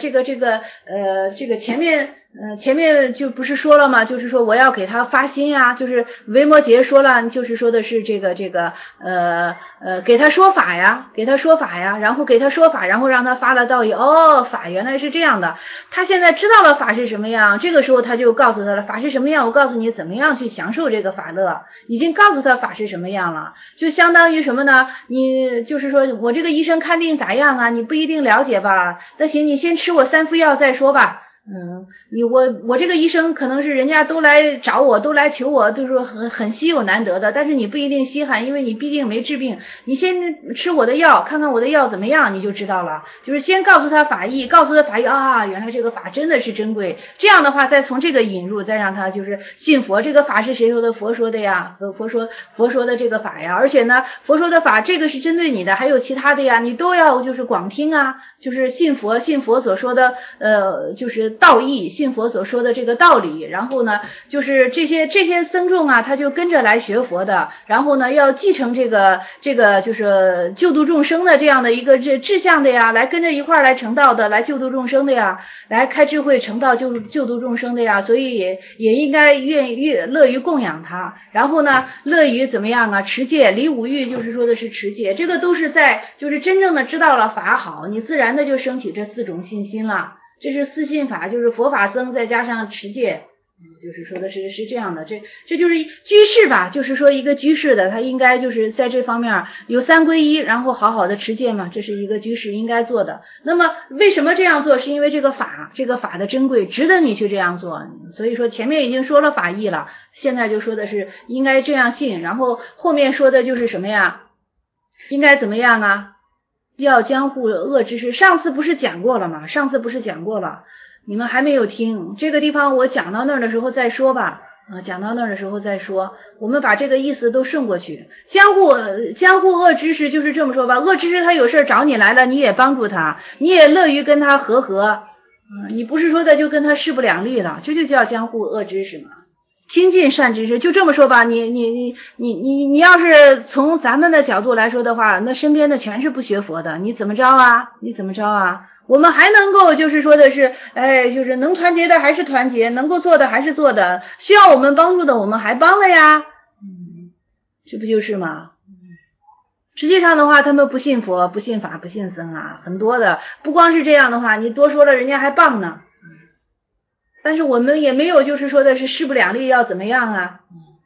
前面就不是说了吗？就是说我要给他发心啊，就是维摩诘说了，就是说的是给他说法呀，然后给他说法，然后让他发了道义。哦，法原来是这样的，他现在知道了法是什么样，这个时候他就告诉他了，法是什么样，我告诉你怎么样去享受这个法乐，已经告诉他法是什么样了，就相当于什么呢？你就是说我这个医生看病咋样啊？你不一定了解吧？那行，你先吃我3副药再说吧。我这个医生可能是人家都来找我，都来求我，都说很稀有难得的，但是你不一定稀罕，因为你毕竟没治病。你先吃我的药，看看我的药怎么样，你就知道了。就是先告诉他法义，啊，原来这个法真的是珍贵。这样的话，再从这个引入，再让他就是信佛。这个法是谁说的？佛说的呀，佛说的这个法呀。而且呢，佛说的法这个是针对你的，还有其他的呀，你都要就是广听啊，就是信佛所说的就是道义，信佛所说的这个道理，然后呢就是这些僧众啊，他就跟着来学佛的，然后呢要继承这个就是救度众生的这样的一个志向的呀，来跟着一块来成道的，来救度众生的呀，来开智慧成道救度众生的呀，所以也应该乐于供养他，然后呢乐于怎么样啊，持戒离五欲，就是说的是持戒，这个都是在就是真正的知道了法好，你自然的就升起这4种信心了。这是四信法，就是佛法僧再加上持戒，就是说的是这样的，这就是居士吧，就是说一个居士的他应该就是在这方面有3皈依，然后好好的持戒嘛，这是一个居士应该做的。那么为什么这样做？是因为这个法的珍贵，值得你去这样做。所以说前面已经说了法义了，现在就说的是应该这样信，然后后面说的就是什么呀？应该怎么样啊？要将护恶之事，上次不是讲过了吗？你们还没有听，这个地方我讲到那儿的时候再说吧。我们把这个意思都顺过去。将护恶之事就是这么说吧，恶之事他有事找你来了，你也帮助他，你也乐于跟他和，你不是说的就跟他势不两立了，这就叫将护恶之事嘛。亲近善知识，就这么说吧，你要是从咱们的角度来说的话，那身边的全是不学佛的，你怎么着啊？我们还能够就是说的是，就是能团结的还是团结，能够做的还是做的，需要我们帮助的我们还帮了呀，这不就是吗？实际上的话，他们不信佛、不信法、不信僧啊，很多的，不光是这样的话，你多说了人家还谤呢。但是我们也没有就是说的是势不两立要怎么样啊，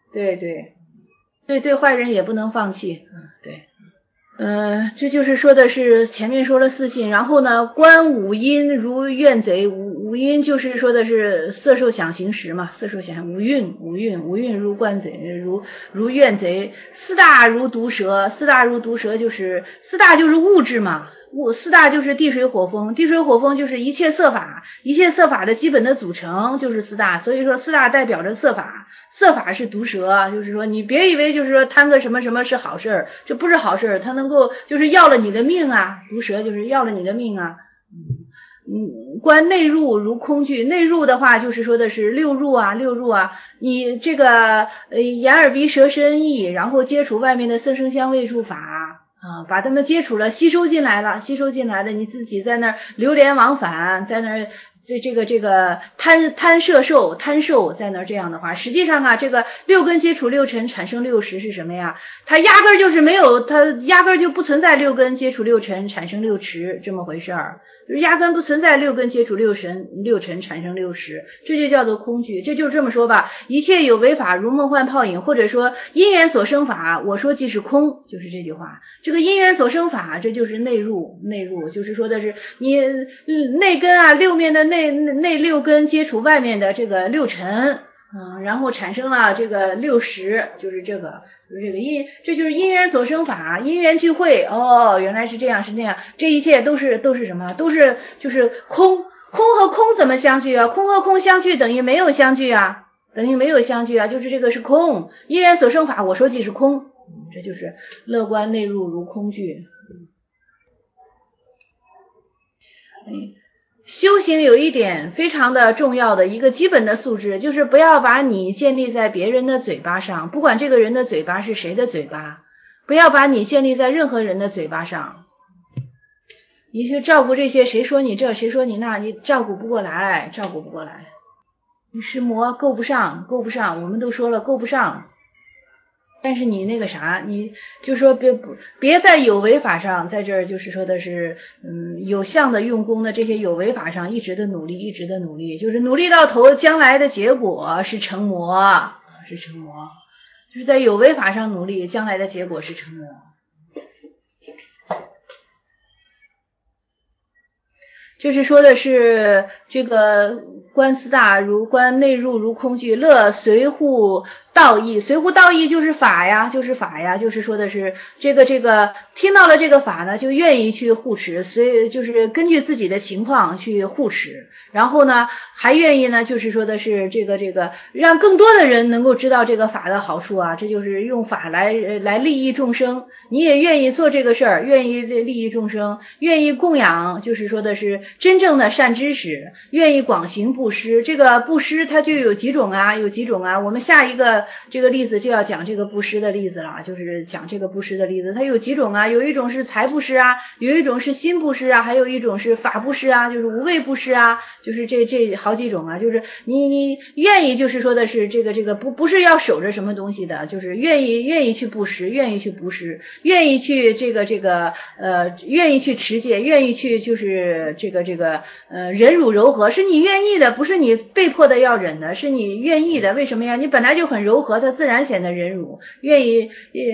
对坏人也不能放弃，这就是说的是前面说了4信，然后呢观五阴如怨贼，五阴就是说的是色受想行识嘛，五蕴如观贼，如怨贼，四大如毒蛇就是四大就是物质嘛，四大就是地水火风就是一切色法的基本的组成就是四大，所以说四大代表着色法是毒蛇，就是说你别以为就是说贪个什么什么是好事，这不是好事，它能够就是要了你的命啊，毒蛇就是要了你的命啊。观内入如空惧，内入的话就是说的是六入啊，你这个眼耳鼻舌身意，然后接触外面的色声香味触法把它们接触了，吸收进来的，你自己在那儿流连往返，在那儿这个贪受在那儿，这样的话，实际上啊，这个六根接触六尘产生六识是什么呀？它压根就是没有，它压根就不存在六根接触六尘产生六识这么回事儿，就是压根不存在六根接触六尘产生六识，这就叫做空句。这就这么说吧，一切有为法如梦幻泡影，或者说因缘所生法，我说即是空，就是这句话。这个因缘所生法，这就是内入，就是说的是你内根啊，六面的内六根接触外面的这个六尘然后产生了这个六识，就是这个这就是因缘所生法，因缘聚会，原来是这样是那样，这一切都是什么？都是就是空和空怎么相聚啊？空和空相聚等于没有相聚啊，就是这个是空，因缘所生法，我说即是空，这就是乐观内入如空句。 修行有一点非常的重要的一个基本的素质，就是不要把你建立在别人的嘴巴上，不管这个人的嘴巴是谁的嘴巴，不要把你建立在任何人的嘴巴上。你去照顾这些，谁说你这谁说你那，你照顾不过来。你是魔够不上，我们都说了够不上。但是你那个啥，你就说别在有为法上，在这儿就是说的是有相的用功的这些有为法上一直的努力，就是努力到头，将来的结果是成魔，就是在有为法上努力，将来的结果是成魔。就是说的是这个观四大如观内入如空具，乐随护道义，随护道义就是法呀，就是说的是这个听到了这个法呢，就愿意去护持，就是根据自己的情况去护持，然后呢还愿意呢就是说的是这个让更多的人能够知道这个法的好处啊，这就是用法来利益众生，你也愿意做这个事儿，愿意利益众生，愿意供养，就是说的是真正的善知识，愿意广行布施。这个布施它就有几种啊，我们下一个这个例子就要讲这个布施的例子了，就是讲这个布施的例子，它有几种啊，有一种是财布施啊，有一种是心布施啊，还有一种是法布施啊，就是无畏布施啊，就是这好几种啊，就是你愿意就是说的是这个不是要守着什么东西的，就是愿意去布施，愿意去布施，愿意去愿意去持戒，愿意去就是忍辱柔和，是你愿意的，不是你被迫的要忍的，是你愿意的。为什么呀？你本来就很柔和，它自然显得忍辱，愿意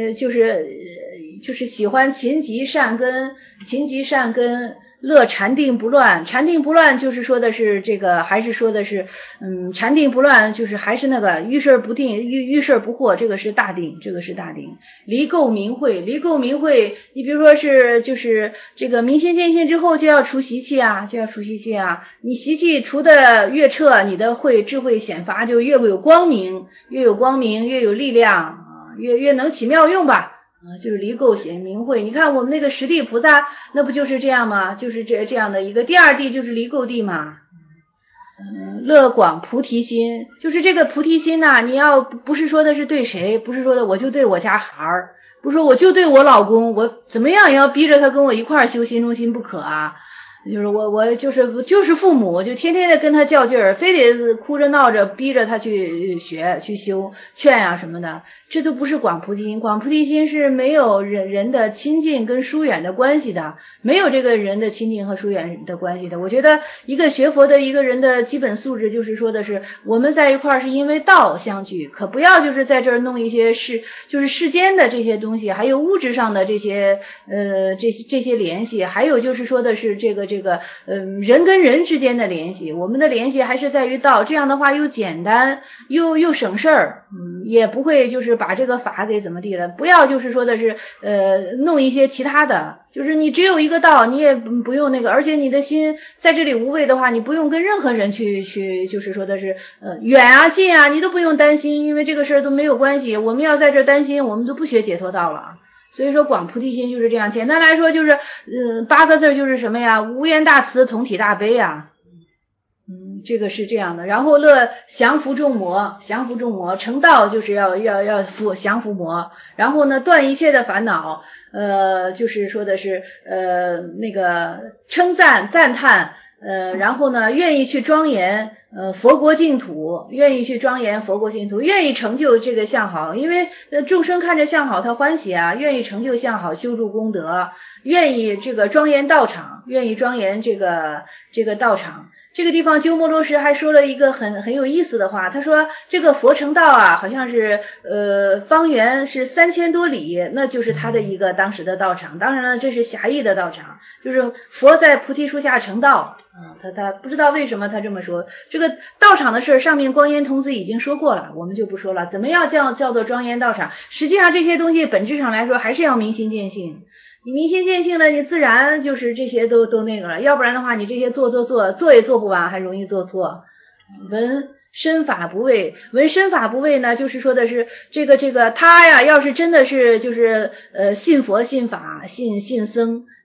就是喜欢勤集善根，乐禅定不乱，禅定不乱就是说的是这个，还是说的是禅定不乱就是还是那个遇事不定，遇事不惑，这个是大定，离垢明慧，你比如说是就是这个明心见性之后就要除习气啊，你习气除的越彻，你的智慧显发就越有光明，越有力量，越能起妙用吧。就是离垢显明慧，你看我们那个十地菩萨，那不就是这样吗？就是这样的一个第二地就是离垢地嘛。乐广菩提心，就是这个菩提心呐，你要不是说的是对谁，不是说的我就对我家孩儿，不是说我就对我老公，我怎么样也要逼着他跟我一块儿修心中心不可啊。就是我就是父母，就天天的跟他较劲儿，非得哭着闹着逼着他去学去修劝啊什么的，这都不是广菩提心。广菩提心是没有人的亲近跟疏远的关系的，没有这个人的亲近和疏远的关系的。我觉得一个学佛的一个人的基本素质就是说的是我们在一块儿是因为道相聚，可不要就是在这儿弄一些就是世间的这些东西，还有物质上的这些这些联系，还有就是说的是人跟人之间的联系，我们的联系还是在于道，这样的话又简单又省事儿，也不会就是把这个法给怎么地了，不要就是说的是弄一些其他的，就是你只有一个道，你也不用那个，而且你的心在这里无畏的话，你不用跟任何人去就是说的是远啊近啊，你都不用担心，因为这个事儿都没有关系，我们要在这担心，我们都不学解脱道了。所以说广菩提心就是这样，简单来说就是8个字就是什么呀，无缘大慈，同体大悲啊。这个是这样的。然后乐降伏众魔，成道就是要降伏魔，然后呢断一切的烦恼，就是说的是那个称赞赞叹，然后呢愿意去庄严佛国净土，愿意成就这个相好，因为众生看着相好他欢喜啊，愿意成就相好，修筑功德，愿意这个庄严道场，愿意庄严这个道场。这个地方鸠摩罗什还说了一个很有意思的话，他说这个佛成道啊，好像是方圆是3000多里，那就是他的一个当时的道场。当然了，这是狭义的道场，就是佛在菩提树下成道。他不知道为什么他这么说。这个道场的事上面光严童子已经说过了，我们就不说了。怎么样叫做庄严道场？实际上这些东西本质上来说还是要明心见性。你明心见性了，你自然就是这些都那个了，要不然的话你这些做也做不完，还容易做错。闻身法不畏呢，就是说的是这个他呀，要是真的是就是信佛信法信僧，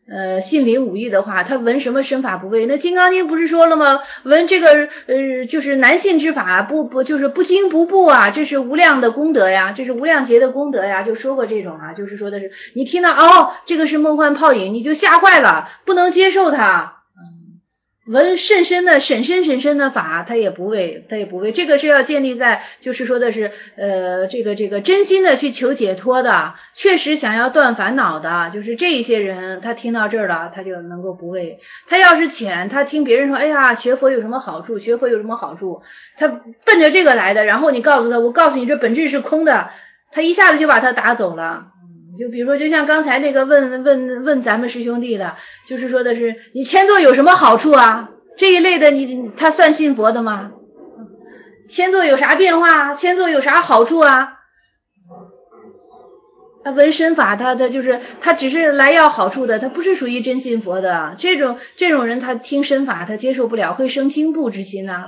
心灵五欲的话，他闻什么身法不畏？那《金刚经》不是说了吗？闻这个就是难信之法，就是不惊不怖啊，这是无量的功德呀，这是无量劫的功德呀，就说过这种啊，就是说的是你听到这个是梦幻泡影，你就吓坏了，不能接受它。闻甚深的法，他也不畏，这个是要建立在就是说的是这个真心的去求解脱的，确实想要断烦恼的，就是这一些人，他听到这儿了，他就能够不畏。他要是浅，他听别人说，哎呀，学佛有什么好处，他奔着这个来的，然后你告诉他，我告诉你这本质是空的，他一下子就把他打走了。就比如说，就像刚才那个问咱们师兄弟的，就是说的是你谦坐有什么好处啊？这一类的他算信佛的吗？谦坐有啥变化？谦坐有啥好处啊？他闻身法，他就是他只是来要好处的，他不是属于真信佛的。这种人，他听身法他接受不了，会生轻怖之心啊，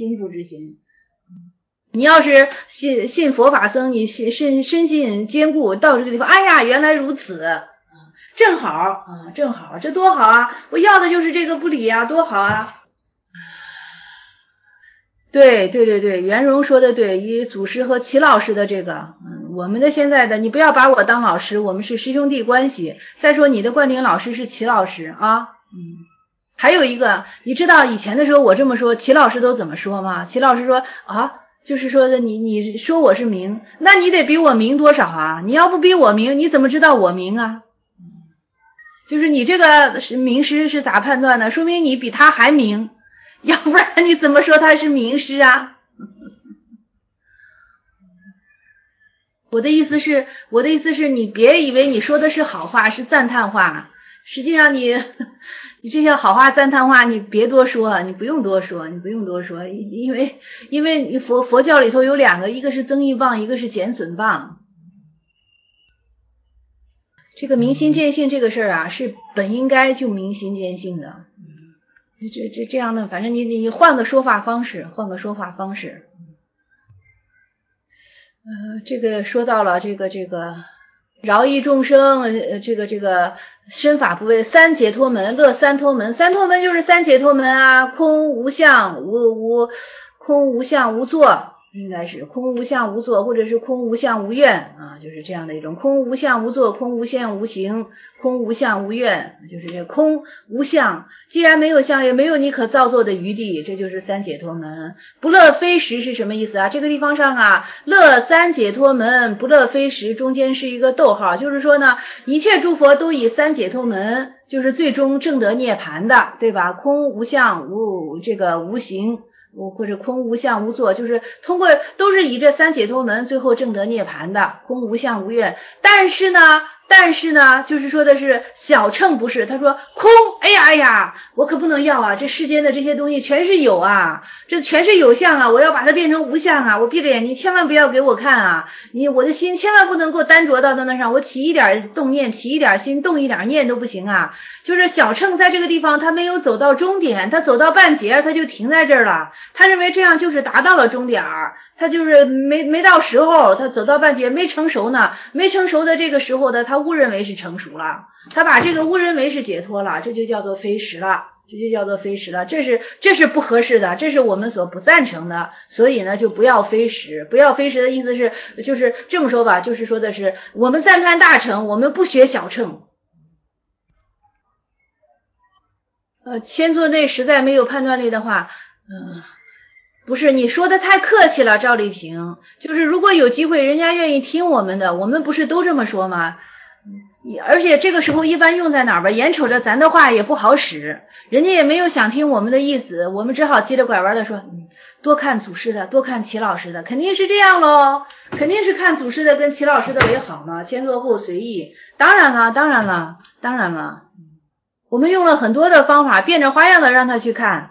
你要是信佛法僧，你身心坚固，到这个地方，哎呀，原来如此，正好，这多好啊！我要的就是这个不理啊，多好啊！对，袁荣说的对，以祖师和齐老师的这个，我们的现在的，你不要把我当老师，我们是师兄弟关系。再说你的灌顶老师是齐老师啊，还有一个，你知道以前的时候我这么说，齐老师都怎么说吗？齐老师说啊。就是说的你说我是明，那你得比我明多少啊？你要不比我明，你怎么知道我明啊？就是你这个明师是咋判断的？说明你比他还明，要不然你怎么说他是明师啊？我的意思是你别以为你说的是好话，是赞叹话，实际上你这些好话赞叹话你别多说，你不用多说，因为你佛教里头有两个，一个是增益棒，一个是减损棒。这个明心见性这个事儿啊，是本应该就明心见性的。这样的，反正你换个说法方式。这个说到了这个饶益众生，这个身法不畏，三解脱门，乐三脱门，三脱门就是三解脱门啊，空无相无作，应该是空无相无作，或者是空无相无愿啊，就是这样的一种空无相无作，空无相无行，空无相无愿，就是这空无相，既然没有相，也没有你可造作的余地，这就是三解脱门。不乐非实是什么意思啊？这个地方上啊，乐三解脱门，不乐非实，中间是一个逗号，就是说呢，一切诸佛都以三解脱门就是最终证得涅槃的，对吧？空无相无行，或者空无相无作，就是通过都是以这三解脱门最后证得涅槃的，空无相无愿。但是呢，就是说的是小乘不是，他说空，哎呀，我可不能要啊，这世间的这些东西全是有啊，这全是有相啊，我要把它变成无相啊，我闭着眼睛千万不要给我看啊，我的心千万不能够单着到那上，我起一点动念，起一点心，动一点念都不行啊。就是小乘在这个地方他没有走到终点，他走到半截他就停在这儿了，他认为这样就是达到了终点，他就是没到时候，他走到半截没成熟呢，没成熟的这个时候的他误认为是成熟了，他把这个误认为是解脱了，这就叫做非实了，这是不合适的，这是我们所不赞成的，所以呢就不要非实。不要非实的意思是就是这么说吧，就是说的是我们赞叹大乘，我们不学小乘。千座内实在没有判断力的话，不是你说的太客气了，赵丽萍，就是如果有机会人家愿意听我们的，我们不是都这么说吗？而且这个时候一般用在哪儿吧，眼瞅着咱的话也不好使，人家也没有想听我们的意思，我们只好急着拐弯的说，多看祖师的，多看齐老师的，肯定是这样咯，肯定是看祖师的跟齐老师的为好嘛，千座后随意。当然了，我们用了很多的方法，变着花样的让他去看。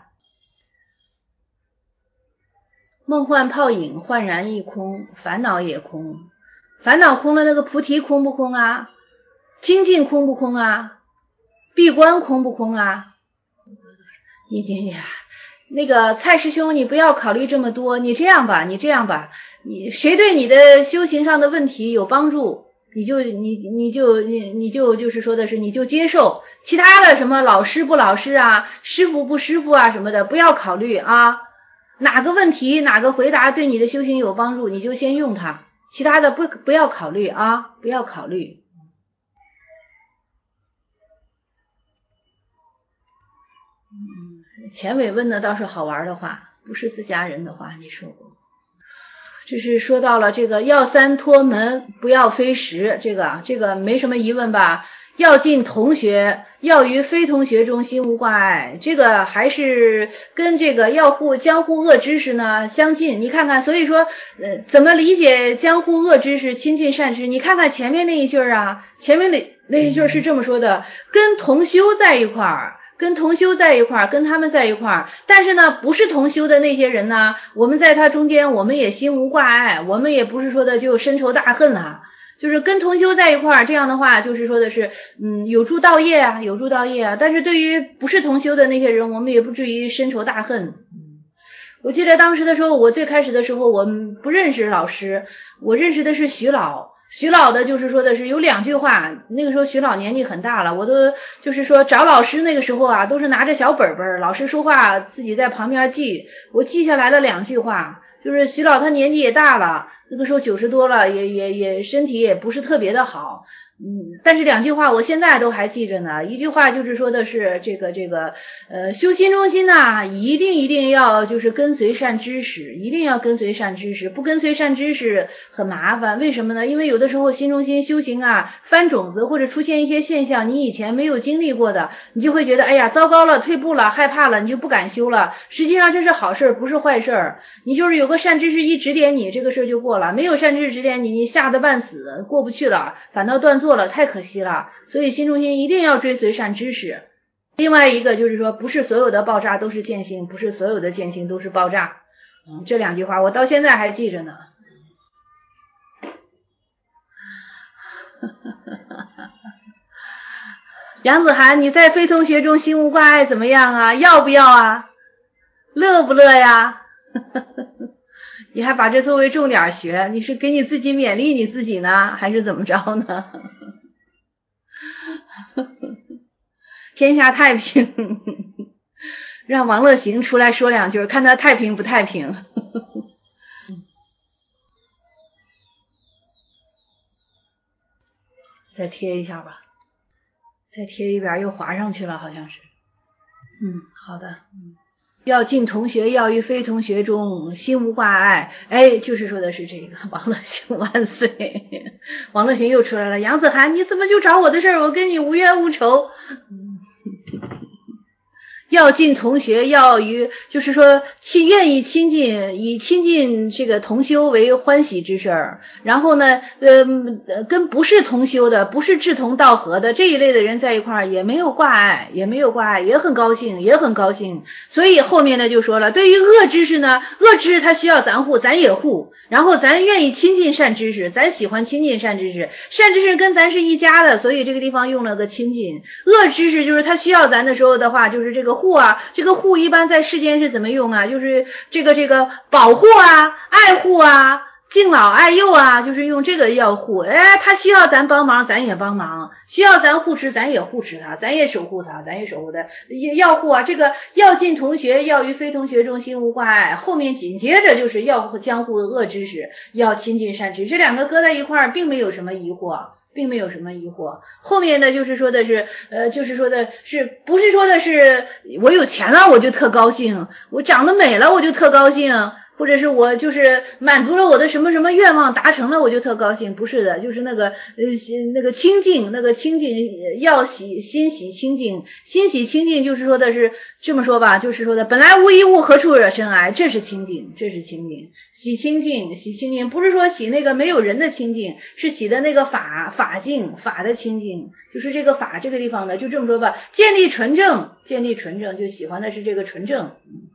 梦幻泡影，焕然一空，烦恼也空。烦恼空了，那个菩提空不空啊？清净空不空啊？闭关空不空啊？那个蔡师兄，你不要考虑这么多，你这样吧，你谁对你的修行上的问题有帮助， 就是说的是你就接受，其他的什么老师不老师啊，师傅不师傅啊什么的不要考虑啊，哪个问题哪个回答对你的修行有帮助，你就先用它，其他的不要考虑啊，不要考虑。钱伟问的倒是好玩的话，不是自家人的话，你说过。这是说到了这个要三脱门，不要非十，这个没什么疑问吧？要进同学，要于非同学中心无挂碍，这个还是跟这个要护江湖恶知识呢相近。你看看，所以说怎么理解江湖恶知识，亲近善知？你看看前面那一句啊，前面那一句是这么说的：跟同修在一块儿。跟同修在一块儿，跟他们在一块儿，但是呢，不是同修的那些人呢，我们在他中间，我们也心无挂碍，我们也不是说的就深仇大恨了，就是跟同修在一块儿，这样的话，就是说的是，有助道业啊，有助道业啊。但是对于不是同修的那些人，我们也不至于深仇大恨。我记得当时的时候，我最开始的时候，我不认识老师，我认识的是徐老。徐老的就是说的是有2句话，那个时候徐老年纪很大了，我都就是说找老师那个时候啊，都是拿着小本本，老师说话自己在旁边记，我记下来了2句话，就是徐老他年纪也大了，那个时候90多了，也身体也不是特别的好，但是2句话我现在都还记着呢。一句话就是说的是修心中心呐，一定要就是跟随善知识，一定要跟随善知识，不跟随善知识很麻烦。为什么呢？因为有的时候心中心修行啊，翻种子或者出现一些现象，你以前没有经历过的，你就会觉得哎呀糟糕了，退步了，害怕了，你就不敢修了。实际上这是好事，不是坏事。你就是有个善知识一指点你，这个事就过了；没有善知识指点你，你吓得半死，过不去了，反倒断做了，太可惜了。所以心中心一定要追随善知识。另外一个就是说，不是所有的爆炸都是见性，不是所有的见性都是爆炸。这2句话我到现在还记着呢。杨子涵，你在非同学中心无挂碍怎么样啊？要不要啊？乐不乐呀？你还把这作为重点学，你是给你自己勉励你自己呢，还是怎么着呢？天下太平，让王乐行出来说2句，看他太平不太平。再贴一下吧，再贴一边又划上去了，好像是。好的。要进同学，要于非同学中，心无挂碍。哎，就是说的是这个王乐行万岁。王乐行又出来了，杨子涵，你怎么就找我的事儿？我跟你无冤无仇。要进同学，要于就是说愿意亲近，以亲近这个同修为欢喜之事儿。然后呢，跟不是同修的，不是志同道合的这一类的人在一块儿，也没有挂碍，也很高兴。所以后面呢就说了，对于恶知识呢，恶知识他需要咱护，咱也护。然后咱愿意亲近善知识，咱喜欢亲近善知识，善知识跟咱是一家的，所以这个地方用了个亲近。恶知识就是他需要咱的时候的话，就是这个护啊，这个护一般在世间是怎么用啊？就是这个保护啊，爱护啊，敬老爱幼啊，就是用这个要护。哎，他需要咱帮忙，咱也帮忙；需要咱护持，咱也护持他，咱也守护他，要护啊。这个要进同学，要于非同学中心无挂碍。后面紧接着就是要将护恶知识，要亲近善知识。这2个搁在一块儿，并没有什么疑惑。后面呢，就是说的是，不是说的是我有钱了我就特高兴，我长得美了我就特高兴，或者是我就是满足了我的什么什么愿望达成了我就特高兴，不是的，就是那个清净，要心喜清净，心喜清净就是说的是这么说吧，就是说的本来无一物何处惹尘埃，这是清净，喜清净不是说喜那个没有人的清净，是喜的那个法境，法的清净，就是这个法这个地方呢，就这么说吧，建立纯正就喜欢的是这个纯正。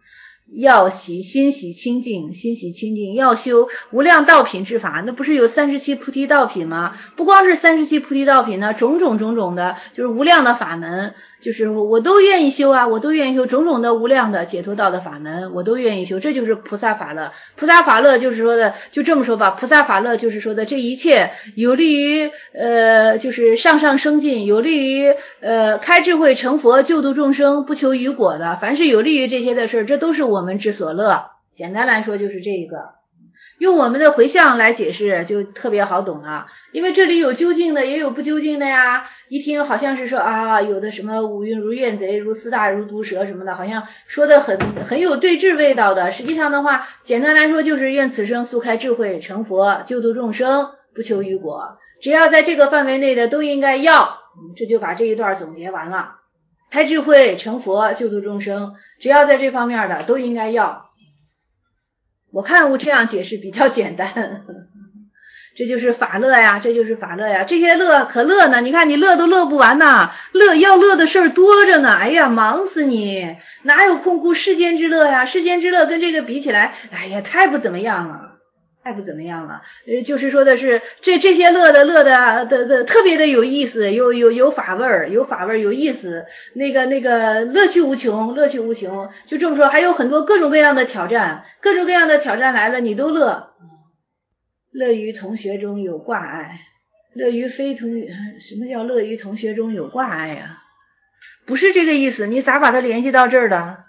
要喜欣喜清净，欣喜清净，要修无量道品之法。那不是有37菩提道品吗？不光是37菩提道品呢，种种的，就是无量的法门，就是我都愿意修啊，我都愿意修种种的无量的解脱道的法门，我都愿意修。这就是菩萨法乐。菩萨法乐就是说的，就这么说吧，菩萨法乐就是说的这一切有利于就是上升进，有利于开智慧成佛救度众生不求于果的，凡是有利于这些的事，这都是我们之所乐。简单来说就是这个，用我们的回向来解释就特别好懂了，因为这里有究竟的也有不究竟的呀，一听好像是说啊，有的什么五蕴如怨贼，如四大，如毒蛇什么的，好像说的很有对峙味道的。实际上的话，简单来说就是愿此生速开智慧成佛救度众生不求于果，只要在这个范围内的都应该要。这就把这一段总结完了，开智慧成佛救度众生，只要在这方面的都应该要。我看我这样解释比较简单，这就是法乐呀，这就是法乐呀。这些乐可乐呢，你看你乐都乐不完呐，要乐的事儿多着呢，哎呀忙死你，哪有空顾世间之乐呀？世间之乐跟这个比起来，哎呀太不怎么样了，太不怎么样了。就是说的是这些乐的特别的有意思，有法味儿，有意思，那个乐趣无穷，就这么说。还有很多各种各样的挑战来了你都乐。乐于同学中有挂碍，乐于非同学，什么叫乐于同学中有挂碍呀？不是这个意思，你咋把它联系到这儿的？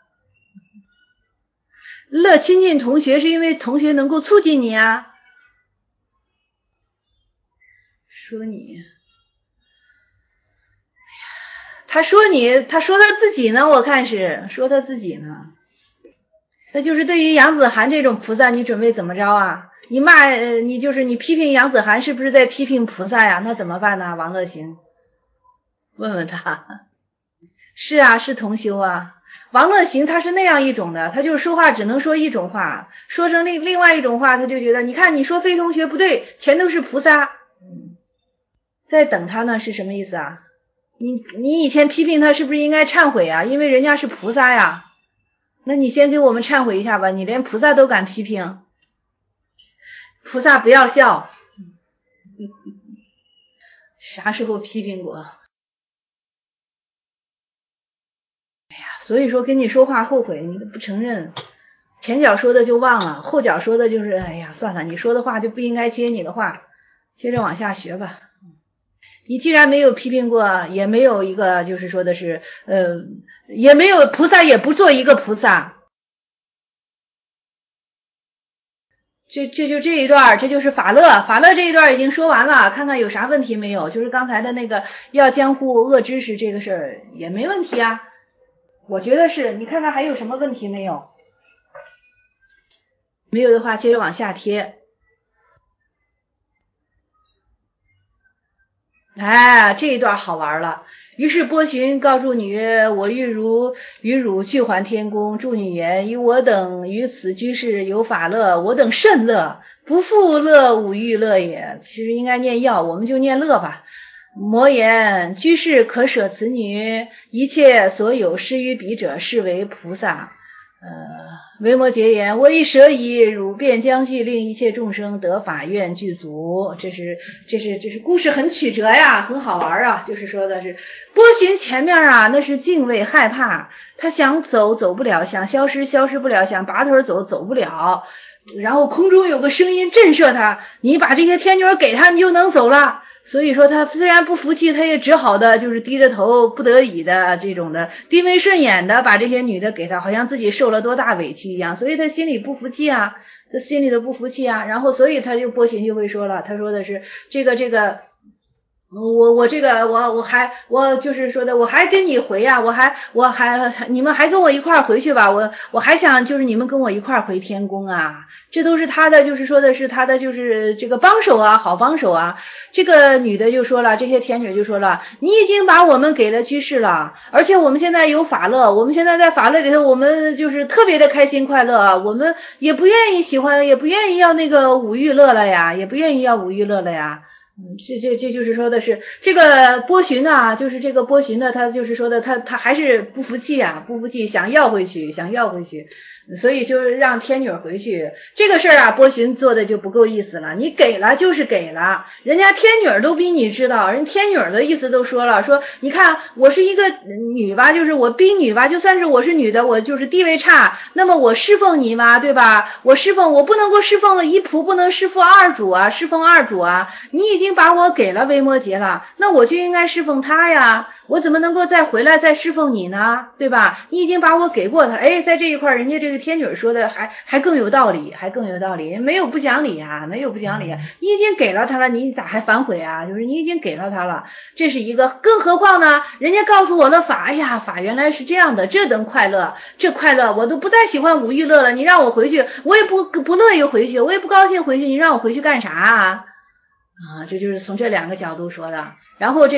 乐亲近同学是因为同学能够促进你啊。说你，他说他自己呢，我看是说他自己呢。那就是对于杨子涵这种菩萨，你准备怎么着啊？你骂你就是你批评杨子涵，是不是在批评菩萨呀？那怎么办呢？王乐行，问问他。是啊，是同修啊。王乐行他是那样一种的，他就是说话只能说一种话，说成另外一种话，他就觉得你看你说非同学不对，全都是菩萨。在等他呢是什么意思啊？你以前批评他是不是应该忏悔啊？因为人家是菩萨呀。那你先给我们忏悔一下吧，你连菩萨都敢批评，菩萨不要笑。啥时候批评过？哎呀，所以说跟你说话后悔，你都不承认，前脚说的就忘了，后脚说的就是哎呀算了，你说的话就不应该接你的话，接着往下学吧。你既然没有批评过，也没有一个就是说的是也没有菩萨，也不做一个菩萨。这一段，这就是法乐这一段已经说完了，看看有啥问题没有？就是刚才的那个要江户恶知识这个事儿也没问题啊，我觉得是，你看看还有什么问题没有？没有的话接着往下贴。哎，这一段好玩了。于是波旬告诉女曰：我欲与汝俱还天宫。祝女言：以我等于此居士有法乐，我等甚乐，不复乐五欲乐也。其实应该念要，我们就念乐吧。摩言：居士可舍此女，一切所有施于彼者，是为菩萨。维摩诘言：我亦舍矣，汝便将去，令一切众生得法愿具足。这是故事很曲折呀，很好玩啊。就是说的是波旬前面啊，那是敬畏害怕，他想走不了，想消失不了，想拔腿走不了。然后空中有个声音震慑他，你把这些天女给他，你就能走了。所以说他虽然不服气，他也只好的就是低着头，不得已的这种的低眉顺眼的把这些女的给他，好像自己受了多大委屈一样，所以他心里不服气啊，然后所以他就波旬就会说了，他说的是这个我就是说的，我还跟你回呀，你们还跟我一块儿回去吧，我还想就是你们跟我一块儿回天宫啊，这都是他的，就是说的是他的就是这个帮手啊，好帮手啊。这个女的就说了，这些天女就说了，你已经把我们给了居士了，而且我们现在有法乐，我们现在在法乐里头，我们就是特别的开心快乐，我们也不愿意要那个五欲乐了呀， 这就是说的是这个波旬呢，就是这个波旬呢，他就是说的他还是不服气啊，不服气，想要回去，所以就让天女回去。这个事儿啊，波旬做的就不够意思了，你给了就是给了，人家天女都比你知道，人天女的意思都说了，说你看我是一个女吧，就是我逼女吧，就算是我是女的，我就是地位差，那么我侍奉你嘛，对吧？我不能够侍奉一仆，不能侍奉二主啊，你已经把我给了维摩诘了，那我就应该侍奉他呀，我怎么能够再回来再侍奉你呢？对吧？你已经把我给过他，在这一块人家这个天女说的还更有道理，没有不讲理啊，你已经给了他了，你咋还反悔啊？就是你已经给了他了，这是一个，更何况呢？人家告诉我了法，法原来是这样的，这等快乐，我都不再喜欢五欲乐了，你让我回去，我也不乐意回去，我也不高兴回去，你让我回去干啥啊？这就是从这两个角度说的。然后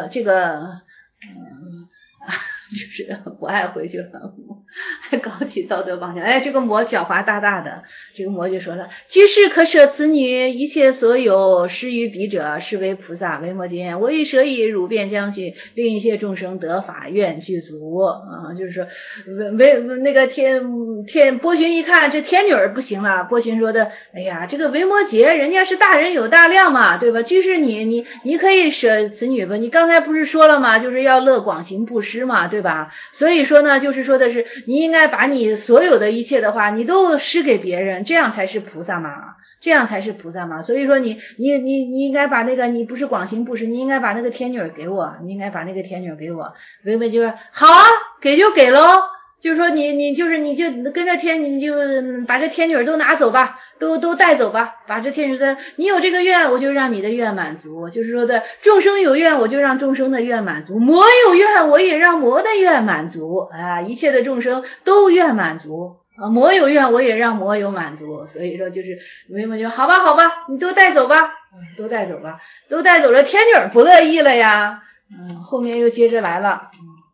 就是不爱回去了，还搞起道德绑架。这个魔狡猾大大的，这个魔就说了：居士可舍此女，一切所有施于彼者，是为菩萨维摩诘。我欲舍以汝便将去，令一切众生得法，愿具足。就是说，那个波旬一看这天女儿不行了，波旬说的：哎呀，这个维摩诘人家是大人有大量嘛，对吧？居士你可以舍此女吧？你刚才不是说了吗？就是要乐广行布施嘛，对吧？所以说呢，就是说的是你应该把你所有的一切的话，你都施给别人，这样才是菩萨嘛。所以说你应该把那个，你不是广行布施，你应该把那个天女给我，维摩诘说好啊，给就给喽。就是说你就跟着你就把这天女都拿走吧，都带走吧，把这天女你有这个愿，我就让你的愿满足。就是说的众生有愿，我就让众生的愿满足；魔有愿，我也让魔的愿满足。一切的众生都愿满足。魔有愿，我也让魔有满足。所以说就是维摩诘好吧，你都带走吧，都带走了，天女不乐意了呀。后面又接着来了。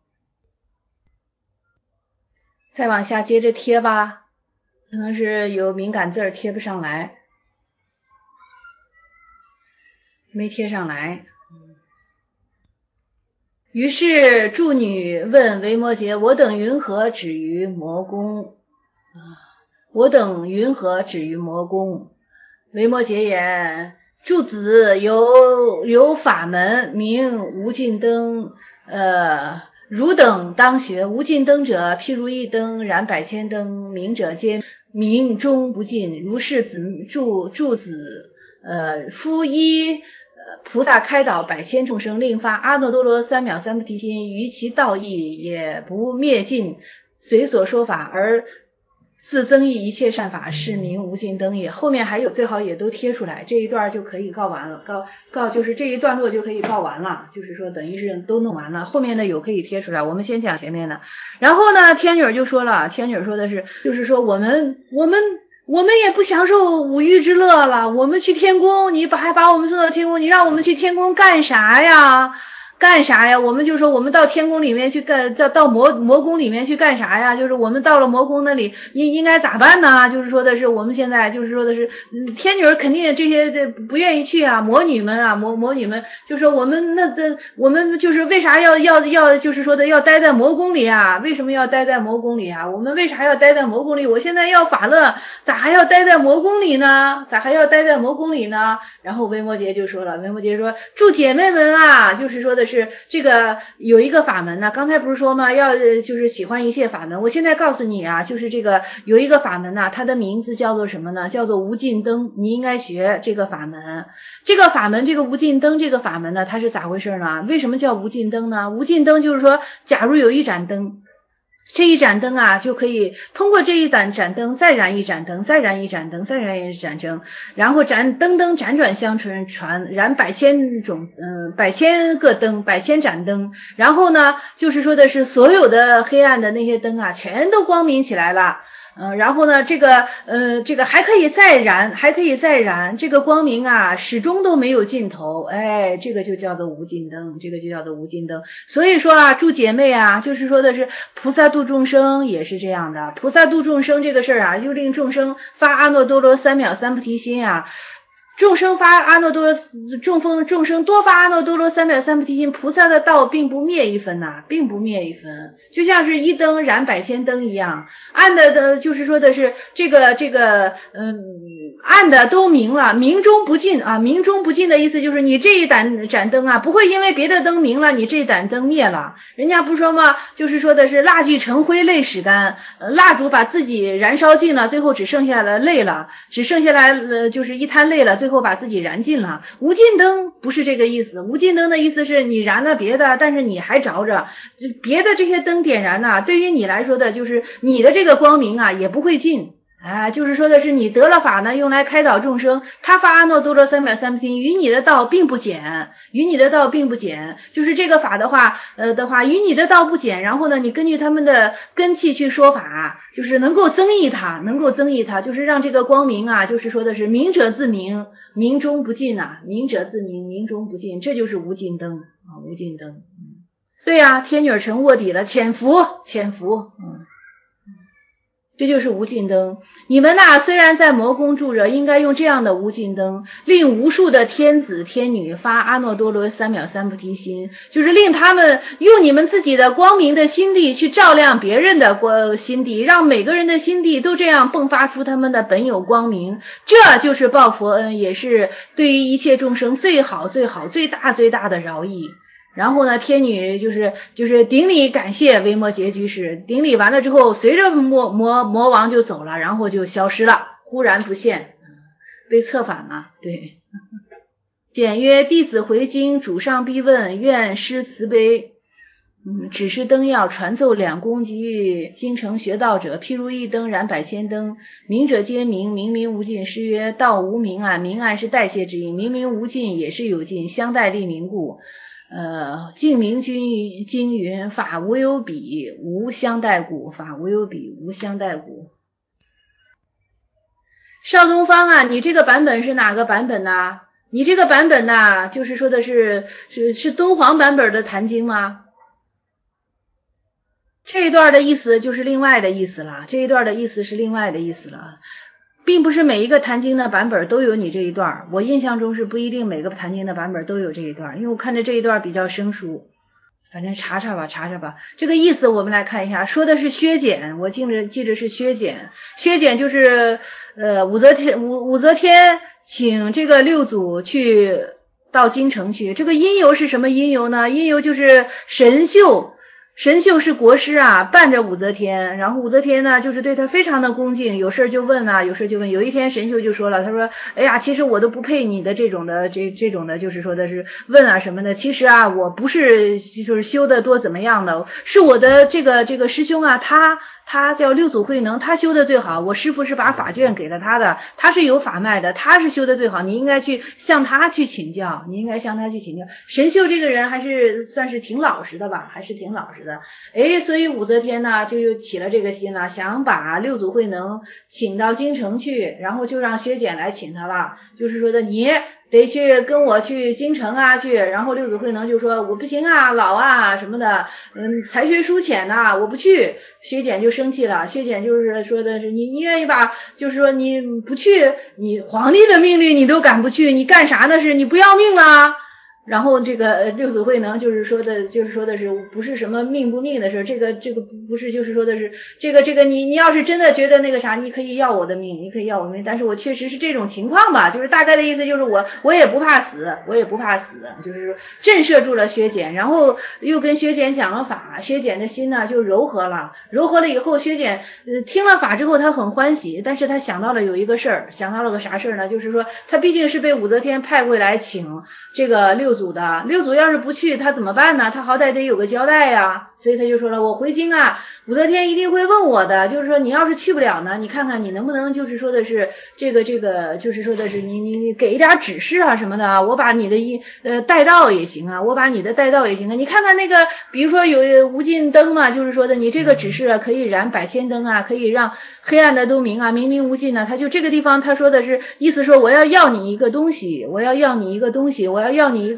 再往下接着贴吧，可能是有敏感字贴不上来，没贴上来。于是助女问维摩诘：我等云何止于魔宫？维摩诘言：诸子有法门名无尽灯，汝等当学。无尽灯者，譬如一灯燃百千灯，明者皆明终不尽。如是诸子夫依菩萨开导百千众生，令发阿耨多罗三藐三菩提心，于其道义也不灭尽，随所说法而自增益一切善法，是名无尽灯也。后面还有，最好也都贴出来，这一段就可以告完了，就是这一段落就可以告完了，就是说等于是都弄完了，后面的有可以贴出来，我们先讲前面的。然后呢，天女就说了，天女说的是，就是说我们也不享受五欲之乐了，我们去天宫，你还把我们送到天宫，你让我们去天宫干啥呀？我们就说我们到天宫里面去到魔宫里面去干啥呀？就是我们到了魔宫那里应该咋办呢？就是说的是我们现在就是说的是天女肯定这些不愿意去啊，魔女们就说我们就是为啥要就是说的要待在魔宫里啊？为什么要待在魔宫里啊？我们为啥要待在魔宫里？我现在要法乐，咋还要待在魔宫里呢？然后维摩诘就说了，诸姐妹们啊，就是说的是这个有一个法门呢，刚才不是说吗？要就是喜欢一切法门。我现在告诉你啊，就是这个有一个法门呢，它的名字叫做什么呢？叫做无尽灯，你应该学这个法门。这个无尽灯这个法门呢，它是咋回事呢？为什么叫无尽灯呢？无尽灯就是说，假如有一盏灯，这一盏灯啊，就可以通过这一盏灯再燃一盏灯，然后灯辗转相传，燃百千个灯，百千盏灯，然后呢，就是说的是所有的黑暗的那些灯啊，全都光明起来了。然后呢，这个还可以再燃，这个光明啊，始终都没有尽头。这个就叫做无尽灯，所以说啊，诸姐妹啊，就是说的是菩萨度众生也是这样的。菩萨度众生这个事儿啊，就令众生发阿耨多罗三藐三菩提心啊。 众生多发阿耨多罗三藐三菩提心，菩萨的道并不灭一分呐，并不灭一分，就像是一灯燃百千灯一样，暗的就是说的是暗的都明了，明中不尽啊，明中不尽的意思就是你这一盏灯啊，不会因为别的灯明了，你这一盏灯灭了。人家不说吗？就是说的是蜡炬成灰泪始干，蜡烛把自己燃烧尽了，最后只剩下了泪了，只剩下来就是一滩泪了，最后把自己燃尽了。无尽灯不是这个意思，无尽灯的意思是你燃了别的，但是你还着着，别的这些灯点燃呐，对于你来说的就是你的这个光明啊也不会尽。就是说的是你得了法呢，用来开导众生，他发阿耨多罗三藐三菩提心，与你的道并不减，就是这个法的话，与你的道不减，然后呢，你根据他们的根器去说法，就是能够增益它，就是让这个光明啊，就是说的是明者自明，明中不尽啊，明者自明，明中不尽，这就是无尽灯啊，无尽灯。对呀，天女成卧底了，潜伏。这就是无尽灯。你们呐，虽然在魔宫住着，应该用这样的无尽灯，令无数的天子天女发阿耨多罗三藐三菩提心，就是令他们用你们自己的光明的心地去照亮别人的心地，让每个人的心地都这样迸发出他们的本有光明。这就是报佛恩，也是对于一切众生最好、最大的饶益。然后呢，天女就是顶礼感谢维摩诘居士，顶礼完了之后，随着魔王就走了，然后就消失了，忽然不现，被策反了。对，简曰：弟子回京，主上逼问，愿施慈悲。只是灯要传奏两公及于京城学道者，譬如一灯燃百千灯，明者皆明，明无尽。诗曰：道无明暗，明暗是代谢之意，明无尽也是有尽，相待立明故。净明经云：法无有比，无相待故。少东方啊，你这个版本是哪个版本呢？你这个版本呢，就是说的是敦煌版本的坛经吗？这一段的意思就是另外的意思了，并不是每一个坛经的版本都有你这一段，我印象中是不一定每个坛经的版本都有这一段，因为我看着这一段比较生疏，反正查查吧。这个意思我们来看一下，说的是削减，我记着是削减就是武则天请这个六祖去到京城去，这个因由是什么因由呢？因由就是神秀是国师啊，伴着武则天，然后武则天呢就是对他非常的恭敬，有事就问。有一天神秀就说了，他说：哎呀，其实我都不配你的这种的就是说的是问啊什么的，其实啊我不是就是修的多怎么样的，是我的这个师兄啊，他叫六祖慧能，他修的最好，我师父是把法卷给了他的，他是有法脉的，他是修的最好，你应该去向他去请教。神秀这个人还是算是挺老实的吧，所以武则天呢就又起了这个心了，想把六祖慧能请到京城去，然后就让薛简来请他了，就是说的你得去跟我去京城啊去。然后六祖慧能就说我不行啊，老啊什么的，才学疏浅呐，我不去。薛简就生气了，薛简就是说的是你愿意吧，就是说你不去，你皇帝的命令你都敢不去，你干啥呢？是你不要命了？然后这个六祖慧能就是说的是不是什么命不命的事，这个不是，就是说的是这个你要是真的觉得那个啥，你可以要我的命，但是我确实是这种情况吧，就是大概的意思就是我也不怕死，就是震慑住了薛简，然后又跟薛简讲了法，薛简的心呢就柔和了以后，薛简听了法之后他很欢喜，但是他想到了有一个事儿，想到了个啥事儿呢？就是说他毕竟是被武则天派回来请这个六祖的，六祖要是不去他怎么办呢？他好歹得有个交代呀，所以他就说了，我回京啊，武则天一定会问我的，就是说你要是去不了呢，你看看你能不能就是说的是这个就是说的是你给一点指示啊什么的，我把你的带道也行啊，你看看那个比如说有无尽灯嘛，就是说的你这个指示啊可以燃百千灯啊，可以让黑暗的都明啊，明无尽啊，他就这个地方他说的是意思说我要你一个东西，我要你一个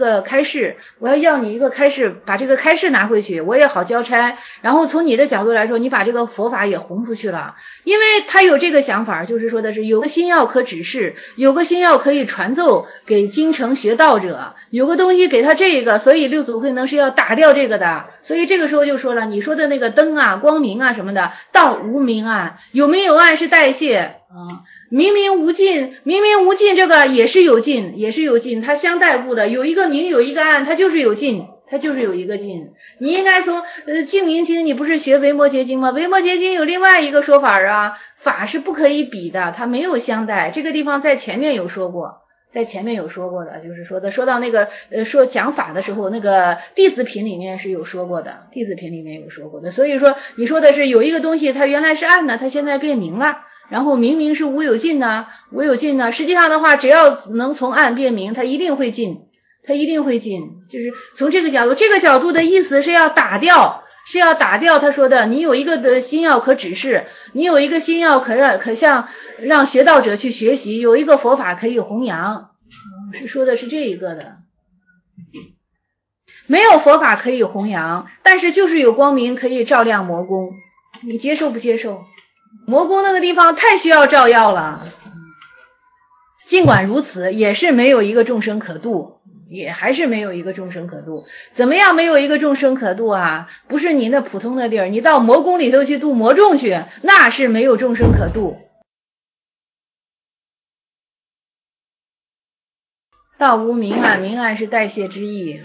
个开示，我要你一个开示，把这个开示拿回去，我也好交差。然后从你的角度来说，你把这个佛法也弘出去了，因为他有这个想法，就是说的是有个心药可指示，有个心药可以传奏给京城学道者，有个东西给他这个，所以六祖慧能是要打掉这个的。所以这个时候就说了，你说的那个灯啊、光明啊什么的，道无明暗，有明有暗是代谢啊。明明无尽，明明无尽这个也是有尽，也是有尽，它相代步的，有一个明有一个暗，它就是有尽，它就是有一个尽。你应该从净明经，你不是学维摩诘经吗？维摩诘经有另外一个说法啊，法是不可以比的，它没有相代。这个地方在前面有说过，在前面有说过的，就是说到那个说讲法的时候，那个弟子品里面是有说过的，弟子品里面有说过的。所以说你说的是有一个东西它原来是暗的，它现在变明了。然后明明是无有尽呢，无有尽呢，实际上的话，只要能从暗变明，它一定会尽，它一定会尽。就是从这个角度，这个角度的意思是要打掉他说的，你有一个的心药可指示，你有一个心药可向让学道者去学习，有一个佛法可以弘扬，是说的是这一个的。没有佛法可以弘扬，但是就是有光明可以照亮魔宫，你接受不接受？魔宫那个地方太需要照耀了，尽管如此，也是没有一个众生可度，也还是没有一个众生可度。怎么样没有一个众生可度啊？不是你那普通的地儿，你到魔宫里头去度魔众去，那是没有众生可度。道无明暗，明暗是代谢之意。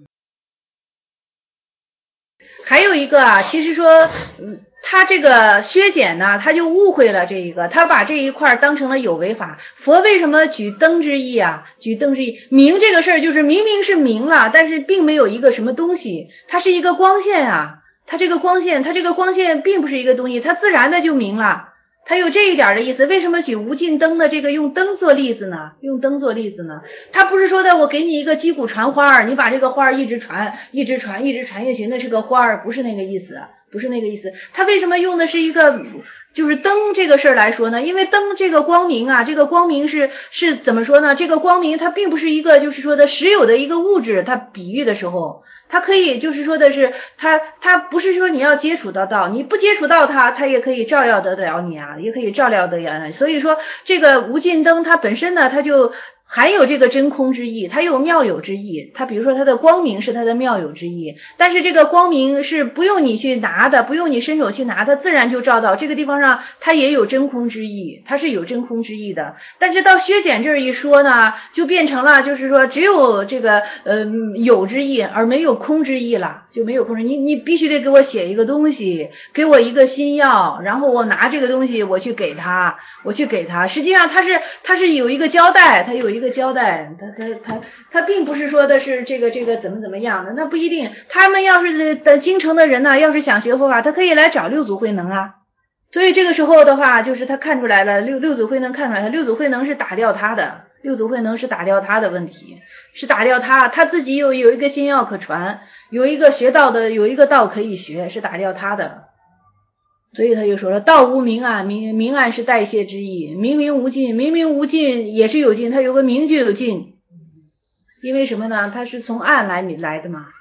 还有一个啊，其实说他这个削减呢，他就误会了这一个，他把这一块当成了有为法。佛为什么举灯之意啊？举灯之意，明这个事儿就是明明是明了，但是并没有一个什么东西，它是一个光线啊，它这个光线并不是一个东西，它自然的就明了。它有这一点的意思，为什么举无尽灯的这个用灯做例子呢？用灯做例子呢？它不是说的我给你一个击鼓传花，你把这个花一直传下去，那是个花，不是那个意思，不是那个意思。它为什么用的是一个就是灯这个事儿来说呢？因为灯这个光明啊，这个光明是怎么说呢？这个光明它并不是一个就是说的实有的一个物质，它比喻的时候，它可以就是说的是它不是说你要接触得到，你不接触到它也可以照耀得了你啊，也可以照料得了你。所以说这个无尽灯它本身呢，它就含有这个真空之意，它有妙有之意。它比如说它的光明是它的妙有之意，但是这个光明是不用你去拿的，不用你伸手去拿，它自然就照到这个地方上，它也有真空之意，它是有真空之意的。但是到削减这儿一说呢，就变成了就是说只有这个有之意而没有空之意了，就没有空之意。你必须得给我写一个东西，给我一个心药，然后我拿这个东西我去给他，实际上它是有一个交代，它有一个交代，它并不是说的是这个怎么样的，那不一定。他们要是京城的人呢，要是想学佛法，他可以来找六祖慧能啊。所以这个时候的话，就是他看出来了，六祖慧能看出来了，六祖慧能是打掉他的，六祖慧能是打掉他的问题，是打掉他自己有一个心药可传，有一个学道的，有一个道可以学，是打掉他的。所以他就说了，道无明暗，明暗是代谢之意，明明无尽，明明无尽也是有尽，它有个明就有尽，因为什么呢？它是从暗来的嘛。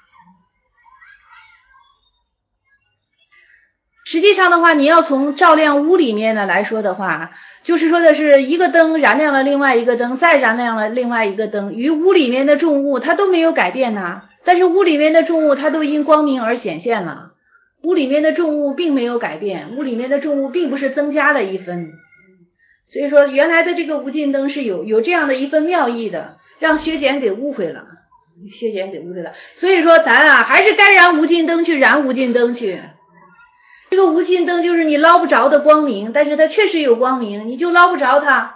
实际上的话，你要从照亮屋里面的来说的话，就是说的是一个灯燃亮了另外一个灯，再燃亮了另外一个灯，与屋里面的众物它都没有改变呐，但是屋里面的众物它都因光明而显现了。屋里面的众物并没有改变，屋里面的众物并不是增加了一分，所以说原来的这个无尽灯是有这样的一份妙意的，让削减给误会了，所以说咱啊还是该燃无尽灯去燃无尽灯去。这个无尽灯就是你捞不着的光明，但是它确实有光明，你就捞不着它。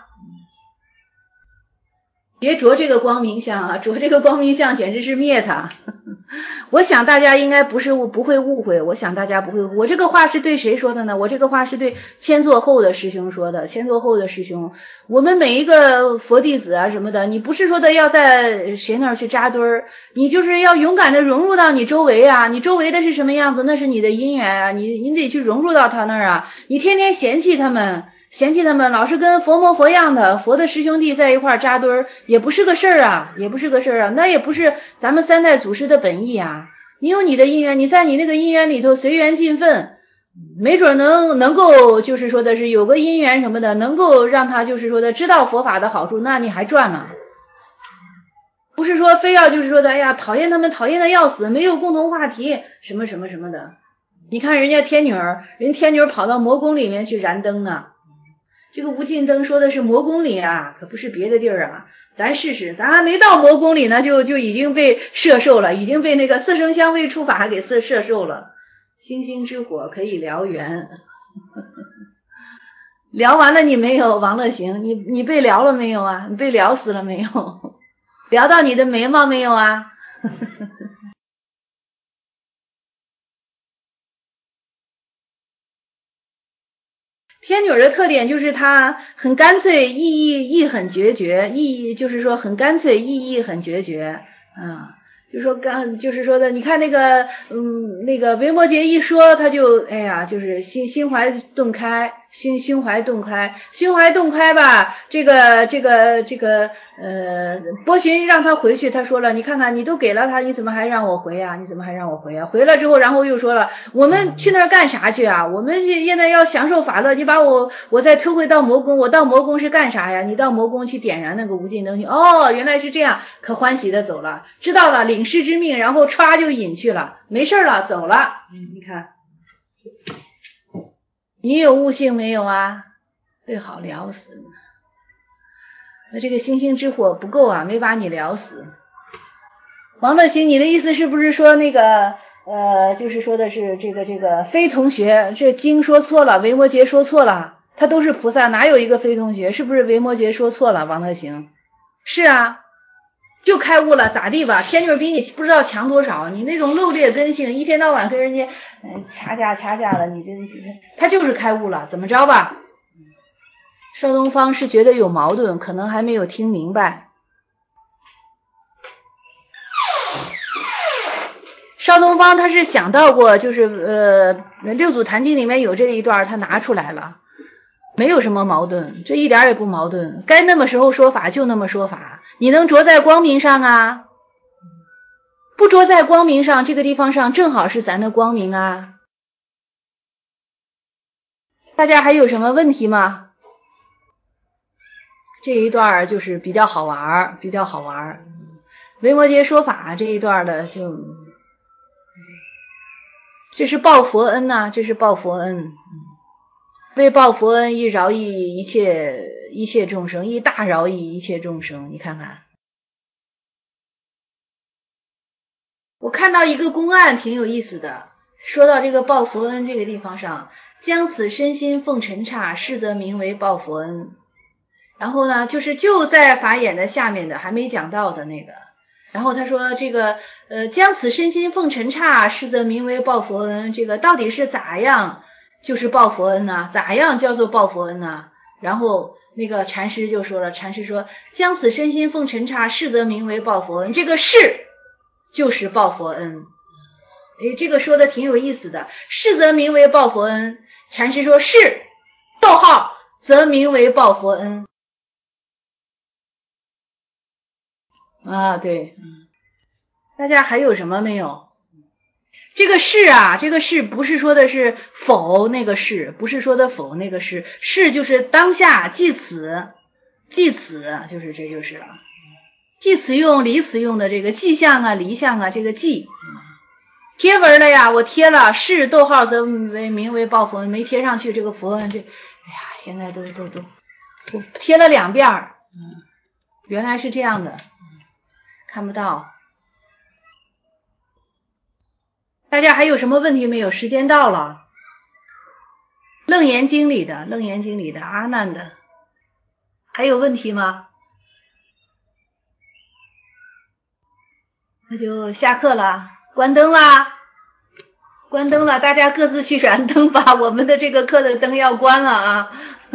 别着这个光明相啊，着这个光明相简直是灭它。我想大家应该不会误会，我想大家不会误会。我这个话是对谁说的呢？我这个话是对千座后的师兄说的。千座后的师兄，我们每一个佛弟子啊什么的，你不是说的要在谁那儿去扎堆儿，你就是要勇敢的融入到你周围啊。你周围的是什么样子，那是你的因缘啊，你得去融入到他那儿啊。你天天嫌弃他们， 嫌弃他们老是跟佛模佛样的，佛的师兄弟在一块扎堆儿，也不是个事儿啊，也不是个事儿啊，那也不是咱们三代祖师的本意啊。你有你的因缘，你在你那个因缘里头随缘尽分，没准能够就是说的是有个因缘什么的，能够让他就是说的知道佛法的好处，那你还赚了。不是说非要就是说的，哎呀，讨厌他们讨厌的要死，没有共同话题，什么什么什么的。你看人家天女儿，人天女儿跑到魔宫里面去燃灯呢。这个无尽灯说的是魔宫里啊，可不是别的地儿啊。咱试试，咱还没到魔宫里呢，就已经被摄受了，已经被那个四声香味触法给摄受了。星星之火可以燎原，燎完了你没有？王乐行，你被燎了没有啊？你被燎死了没有？燎到你的眉毛没有啊？天女的特点就是她很干脆，意很决绝，意就是说很干脆，意很决绝啊。就说就是说的，你看那个那个维摩诘一说，他就哎呀，就是心怀顿开，心怀顿开吧。这个波旬让他回去，他说了，你看看你都给了他，你怎么还让我回啊？回了之后，然后又说了，我们去那儿干啥去啊？我们现在要享受法乐，你把我再推回到魔宫，我到魔宫是干啥呀？你到魔宫去点燃那个无尽灯去。哦，原来是这样，可欢喜的走了，知道了，领师之命，然后歘就隐去了，没事了，走了。你看，你有悟性没有啊？最好燎死。那这个星星之火不够啊，没把你燎死。王乐行，你的意思是不是说那个就是说的是这个非同学，这经说错了，维摩诘说错了，他都是菩萨，哪有一个非同学？是不是维摩诘说错了？王乐行，是啊，就开悟了，咋地吧？天女比你不知道强多少，你那种漏劣根性，一天到晚跟人家掐架的，你真是他就是开悟了，怎么着吧？邵东方是觉得有矛盾，可能还没有听明白。邵东方他是想到过，就是六祖坛经里面有这一段，他拿出来了，没有什么矛盾，这一点也不矛盾，该那么时候说法就那么说法，你能着在光明上啊？不着在光明上，这个地方上正好是咱的光明啊。大家还有什么问题吗？这一段就是比较好玩。维摩诘说法这一段的就，这是报佛恩呐，这是报佛恩。为报佛恩，亦饶益一切众生，亦大饶益一切众生。你看看，我看到一个公案挺有意思的，说到这个报佛恩这个地方上，将此身心奉尘刹，是则名为报佛恩。然后呢，就在法眼的下面的还没讲到的那个，然后他说这个将此身心奉尘刹，是则名为报佛恩。这个到底是咋样就是报佛恩呢？咋样叫做报佛恩呢？然后那个禅师就说了，禅师说将此身心奉尘刹，是则名为报佛恩。这个是就是报佛恩。这个说的挺有意思的，是则名为报佛恩。禅师说是逗号则名为报佛恩。啊，对，大家还有什么没有？这个是啊，这个是不是说的是否那个是，不是说的否那个是，是就是当下即此就是这就是了。即此用离此用的这个迹象啊离象啊，这个迹贴文了呀，我贴了是逗号则名为报佛恩，没贴上去这个佛恩这哎呀现在都我贴了2遍原来是这样的看不到。大家还有什么问题没有？时间到了。楞严经里的阿难的还有问题吗？那就下课了，关灯了，大家各自去燃灯吧，我们的这个课的灯要关了啊。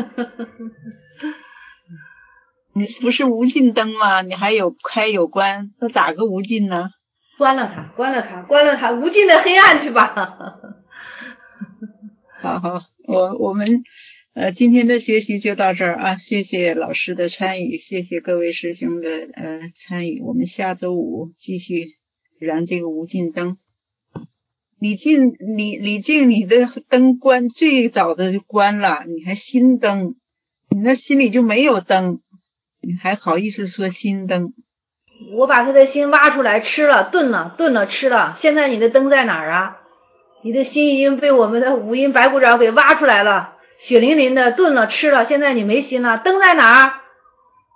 你不是无尽灯吗？你还有开有关，那咋个无尽呢？
关了它，无尽的黑暗去吧。
好，我们今天的学习就到这儿啊，谢谢老师的参与，谢谢各位师兄的参与。我们下周五继续燃这个无尽灯。李静，你的灯关最早的就关了，你还新灯，你那心里就没有灯，你还好意思说新灯？
我把他的心挖出来吃了，炖了吃了。现在你的灯在哪儿啊？你的心已经被我们的五阴白骨爪给挖出来了，血淋淋的炖了吃了，现在你没心了，灯在哪儿？